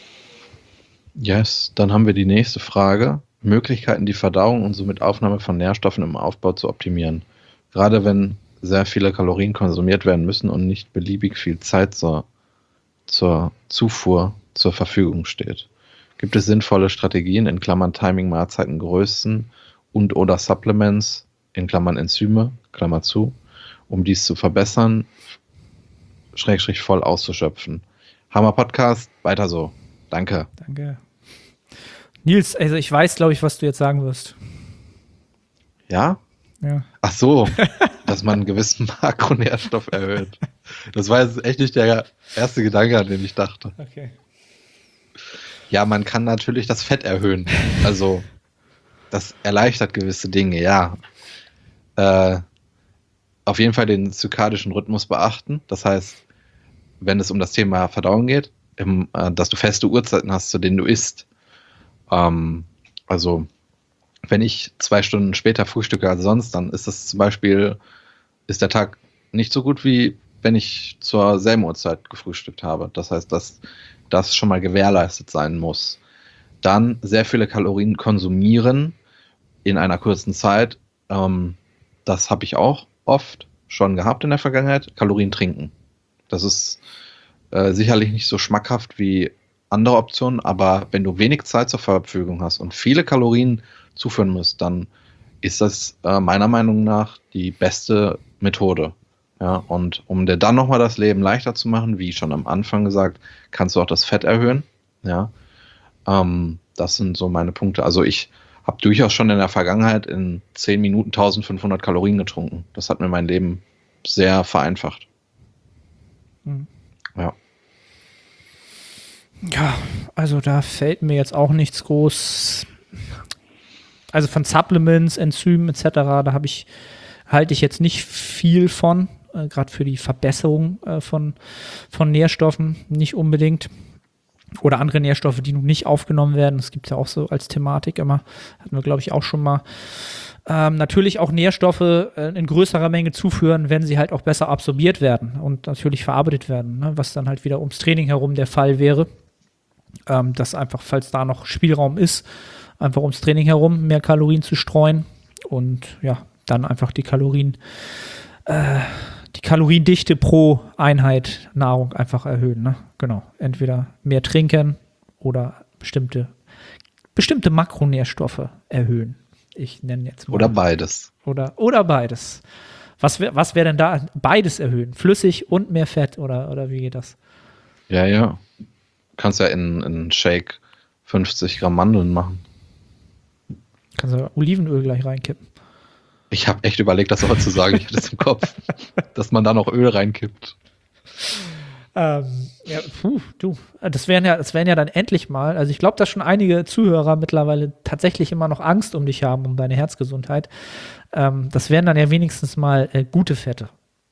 Yes, dann haben wir die nächste Frage. Möglichkeiten, die Verdauung und somit Aufnahme von Nährstoffen im Aufbau zu optimieren. Gerade wenn sehr viele Kalorien konsumiert werden müssen und nicht beliebig viel Zeit zur, zur Zufuhr zur Verfügung steht. Gibt es sinnvolle Strategien, in Klammern Timing, Mahlzeiten, Größen und oder Supplements, in Klammern Enzyme, Klammer zu, um dies zu verbessern, Schrägstrich voll auszuschöpfen. Hammer Podcast, weiter so. Danke. Danke. Nils, also ich weiß, glaube ich, was du jetzt sagen wirst. Ja? Ja. Ach so, dass man einen gewissen Makronährstoff erhöht. Das war jetzt echt nicht der erste Gedanke, an den ich dachte. Okay. Ja, man kann natürlich das Fett erhöhen. Also, das erleichtert gewisse Dinge, ja. Äh, auf jeden Fall den zykadischen Rhythmus beachten. Das heißt, wenn es um das Thema Verdauung geht, im, äh, dass du feste Uhrzeiten hast, zu denen du isst. Ähm, also, wenn ich zwei Stunden später frühstücke als sonst, dann ist das zum Beispiel, ist der Tag nicht so gut, wie wenn ich zur selben Uhrzeit gefrühstückt habe. Das heißt, dass das schon mal gewährleistet sein muss. Dann sehr viele Kalorien konsumieren in einer kurzen Zeit. Ähm, das habe ich auch oft schon gehabt in der Vergangenheit. Kalorien trinken. Das ist äh, sicherlich nicht so schmackhaft wie andere Optionen, aber wenn du wenig Zeit zur Verfügung hast und viele Kalorien zuführen musst, dann ist das äh, meiner Meinung nach die beste Methode. Ja, und um dir dann nochmal das Leben leichter zu machen, wie schon am Anfang gesagt, kannst du auch das Fett erhöhen. Ja, ähm, das sind so meine Punkte. Also ich habe durchaus schon in der Vergangenheit in zehn Minuten eintausendfünfhundert Kalorien getrunken. Das hat mir mein Leben sehr vereinfacht. Mhm. Ja. Ja, also da fällt mir jetzt auch nichts groß. Also von Supplements, Enzymen et cetera, da habe ich, halte ich jetzt nicht viel von, äh, gerade für die Verbesserung äh, von, von Nährstoffen nicht unbedingt. Oder andere Nährstoffe, die noch nicht aufgenommen werden. Das gibt es ja auch so als Thematik immer. Hatten wir, glaube ich, auch schon mal. Ähm, natürlich auch Nährstoffe äh, in größerer Menge zuführen, wenn sie halt auch besser absorbiert werden und natürlich verarbeitet werden, ne? Was dann halt wieder ums Training herum der Fall wäre. Ähm, dass einfach, falls da noch Spielraum ist, einfach ums Training herum mehr Kalorien zu streuen und ja, dann einfach die Kalorien, äh, die Kaloriendichte pro Einheit Nahrung einfach erhöhen. Ne? Genau. Entweder mehr trinken oder bestimmte, bestimmte Makronährstoffe erhöhen. Ich nenne jetzt mal. Oder beides. Oder, oder beides. Was wäre was wär denn da? Beides erhöhen. Flüssig und mehr Fett oder, oder wie geht das? Ja, ja. Du kannst ja in einen Shake fünfzig Gramm Mandeln machen. Kannst du Olivenöl gleich reinkippen. Ich habe echt überlegt, das aber zu sagen. Ich hatte es im Kopf, dass man da noch Öl reinkippt. Ähm, ja, puh, du, das wären ja, das wären ja dann endlich mal, also ich glaube, dass schon einige Zuhörer mittlerweile tatsächlich immer noch Angst um dich haben, um deine Herzgesundheit. Ähm, das wären dann ja wenigstens mal äh, gute Fette.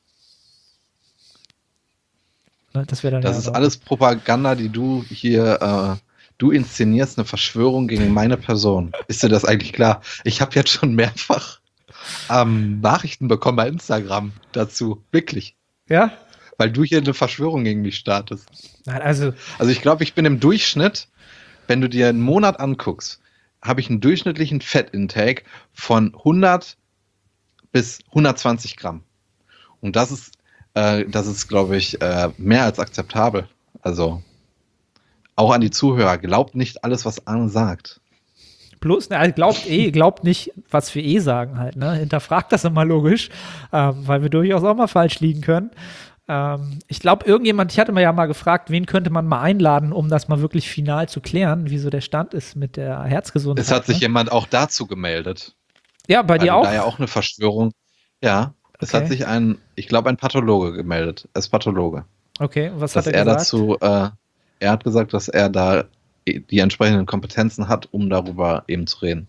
Ne, das wäre dann Das ja ist noch- alles Propaganda, die du hier, äh, du inszenierst eine Verschwörung gegen meine Person. Ist dir das eigentlich klar? Ich habe jetzt schon mehrfach ähm, Nachrichten bekommen bei Instagram dazu. Wirklich. Ja? Weil du hier eine Verschwörung gegen mich startest. Nein, also, Also ich glaube, ich bin im Durchschnitt, wenn du dir einen Monat anguckst, habe ich einen durchschnittlichen Fettintake von hundert bis hundertzwanzig Gramm. Und das ist, äh, das ist, glaube ich, äh, mehr als akzeptabel. Also auch an die Zuhörer, glaubt nicht alles, was Arne sagt. bloß, ne, also glaubt eh, glaubt nicht, was wir eh sagen halt, ne? Hinterfragt das immer logisch, ähm, weil wir durchaus auch mal falsch liegen können. Ähm, ich glaube, irgendjemand, ich hatte mir ja mal gefragt, wen könnte man mal einladen, um das mal wirklich final zu klären, wie so der Stand ist mit der Herzgesundheit. Es hat sich ne? jemand auch dazu gemeldet. Ja, bei Weil dir du auch? Da ja auch eine Verschwörung. Ja, es Okay. hat sich ein, ich glaube, ein Pathologe gemeldet. Er ist Pathologe. Okay, und was Dass hat er, er gesagt? dazu, äh, er hat gesagt, dass er da die entsprechenden Kompetenzen hat, um darüber eben zu reden.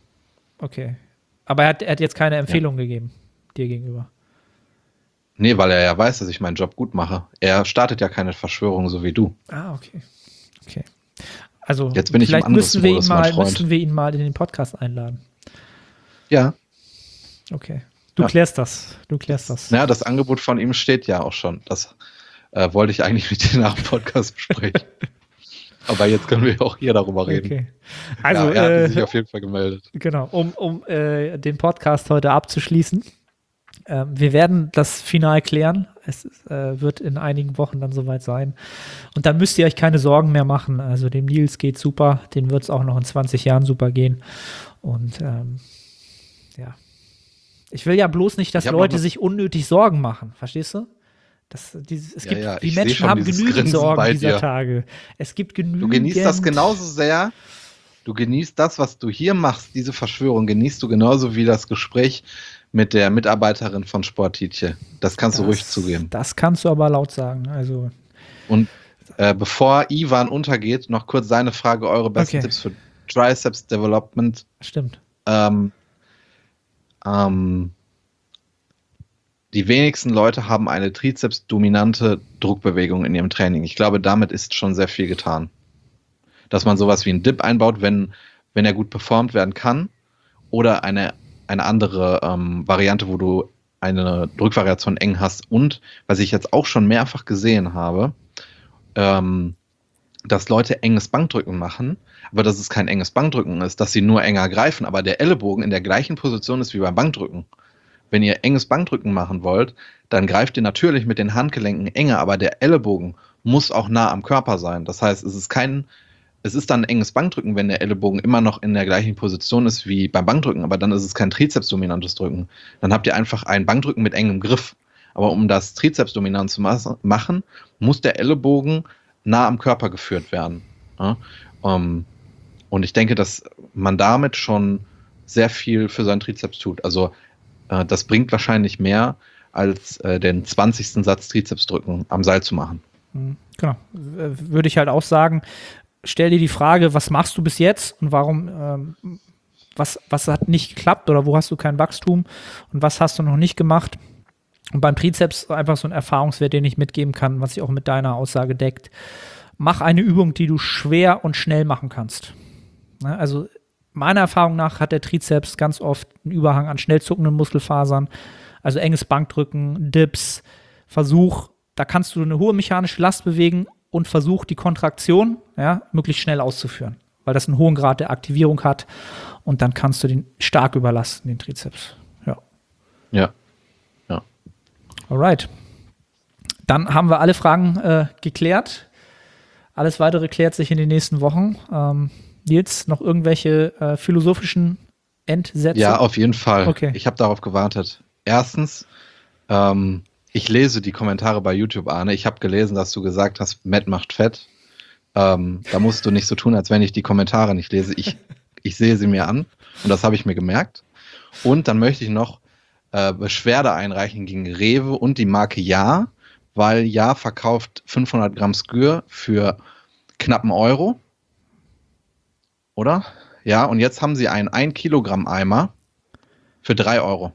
Okay. Aber er hat, er hat jetzt keine Empfehlung gegeben, dir gegenüber. Nee, weil er ja weiß, dass ich meinen Job gut mache. Er startet ja keine Verschwörung, so wie du. Ah, okay. Okay. Also, Jetzt bin ich im vielleicht müssen wir, ihn Angriffsmodus, mein mal, Freund. müssen wir ihn mal in den Podcast einladen. Ja, Okay. Du Ja. klärst das. Du klärst das. naja, das Angebot von ihm steht ja auch schon. Das äh, wollte ich eigentlich mit dir nach dem Podcast besprechen. Aber jetzt können wir auch hier darüber reden. Okay. Also, ja, er hat äh, sich auf jeden Fall gemeldet. genau, um, um äh, den Podcast heute abzuschließen. Ähm, wir werden das final klären. Es äh, wird in einigen Wochen dann soweit sein. Und dann müsst ihr euch keine Sorgen mehr machen. Also dem Nils geht super. Den wird es auch noch in zwanzig Jahren super gehen. Und ähm, ja. Ich will ja bloß nicht, dass Ich hab Leute noch ne- sich unnötig Sorgen machen. Verstehst du? Das, dieses, es Ja, gibt, ja, die ich seh Menschen schon haben dieses genügend Grinsen Sorgen bei dieser dir. Tage. Es gibt genügend. Du genießt das genauso sehr. Du genießt das, was du hier machst, diese Verschwörung, genießt du genauso wie das Gespräch mit der Mitarbeiterin von Sporttietje. Das kannst du ruhig zugeben. Das kannst du aber laut sagen. Also, Und äh, bevor Ivan untergeht, noch kurz seine Frage, eure besten Okay. Tipps für Triceps Development. stimmt. Ähm, ähm, die wenigsten Leute haben eine Trizeps-dominante Druckbewegung in ihrem Training. Ich glaube, damit ist schon sehr viel getan. Dass man sowas wie einen Dip einbaut, wenn, wenn er gut performt werden kann, oder eine, eine andere ähm, Variante, wo du eine Drückvariation eng hast. Und was ich jetzt auch schon mehrfach gesehen habe, ähm, dass Leute enges Bankdrücken machen, aber dass es kein enges Bankdrücken ist, dass sie nur enger greifen, aber der Ellenbogen in der gleichen Position ist wie beim Bankdrücken. Wenn ihr enges Bankdrücken machen wollt, dann greift ihr natürlich mit den Handgelenken enger, aber der Ellenbogen muss auch nah am Körper sein. Das heißt, es ist kein, es ist dann ein enges Bankdrücken, wenn der Ellenbogen immer noch in der gleichen Position ist wie beim Bankdrücken, aber dann ist es kein trizepsdominantes Drücken. Dann habt ihr einfach ein Bankdrücken mit engem Griff. Aber um das trizepsdominant zu machen, muss der Ellenbogen nah am Körper geführt werden. Ja? Um, und ich denke, dass man damit schon sehr viel für seinen Trizeps tut. Also äh, das bringt wahrscheinlich mehr, als äh, den zwanzigsten Satz Trizeps drücken am Seil zu machen. Genau. Würde ich halt auch sagen, stell dir die Frage, was machst du bis jetzt und warum, ähm, was, was hat nicht geklappt oder wo hast du kein Wachstum und was hast du noch nicht gemacht? Und beim Trizeps einfach so ein Erfahrungswert, den ich mitgeben kann, was sich auch mit deiner Aussage deckt. Mach eine Übung, die du schwer und schnell machen kannst. Ne? Also meiner Erfahrung nach hat der Trizeps ganz oft einen Überhang an schnell zuckenden Muskelfasern, also enges Bankdrücken, Dips, Versuch, da kannst du eine hohe mechanische Last bewegen und versuch die Kontraktion ja, möglichst schnell auszuführen, weil das einen hohen Grad der Aktivierung hat und dann kannst du den stark überlasten, den Trizeps. Ja. Ja. Alright. Dann haben wir alle Fragen äh, geklärt. Alles Weitere klärt sich in den nächsten Wochen. Ähm, Nils, noch irgendwelche äh, philosophischen Endsätze? Ja, auf jeden Fall. Okay. Ich habe darauf gewartet. Erstens, ähm, ich lese die Kommentare bei YouTube, Arne. Ich habe gelesen, dass du gesagt hast, Matt macht fett. Ähm, da musst du nicht so tun, als wenn ich die Kommentare nicht lese. Ich, ich sehe sie mir an und das habe ich mir gemerkt. Und dann möchte ich noch Äh, Beschwerde einreichen gegen Rewe und die Marke Ja, weil Ja verkauft fünfhundert Gramm Skür für knapp einen Euro. Oder? Ja, und jetzt haben sie einen ein Kilogramm Eimer für drei Euro.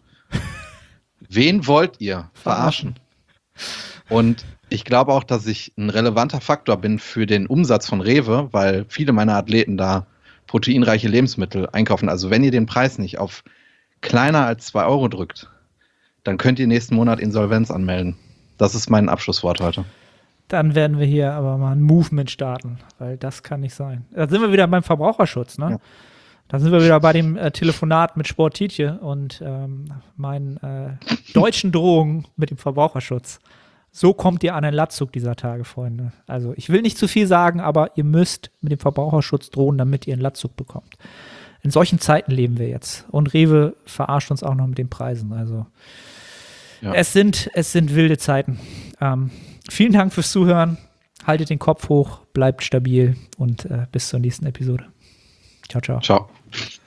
Wen wollt ihr verarschen? Und ich glaube auch, dass ich ein relevanter Faktor bin für den Umsatz von Rewe, weil viele meiner Athleten da proteinreiche Lebensmittel einkaufen. Also wenn ihr den Preis nicht auf kleiner als zwei Euro drückt, dann könnt ihr nächsten Monat Insolvenz anmelden. Das ist mein Abschlusswort heute. Dann werden wir hier aber mal ein Movement starten, weil das kann nicht sein. Da sind wir wieder beim Verbraucherschutz, ne? Ja. Da sind wir wieder bei dem äh, Telefonat mit Sport Tietje und ähm, meinen äh, deutschen Drohungen mit dem Verbraucherschutz. So kommt ihr an den Latzug dieser Tage, Freunde. Also ich will nicht zu viel sagen, aber ihr müsst mit dem Verbraucherschutz drohen, damit ihr einen Latzug bekommt. In solchen Zeiten leben wir jetzt. Und Rewe verarscht uns auch noch mit den Preisen. Also ja. es sind, es sind wilde Zeiten. Ähm, vielen Dank fürs Zuhören. Haltet den Kopf hoch, bleibt stabil und äh, bis zur nächsten Episode. Ciao, ciao. Ciao.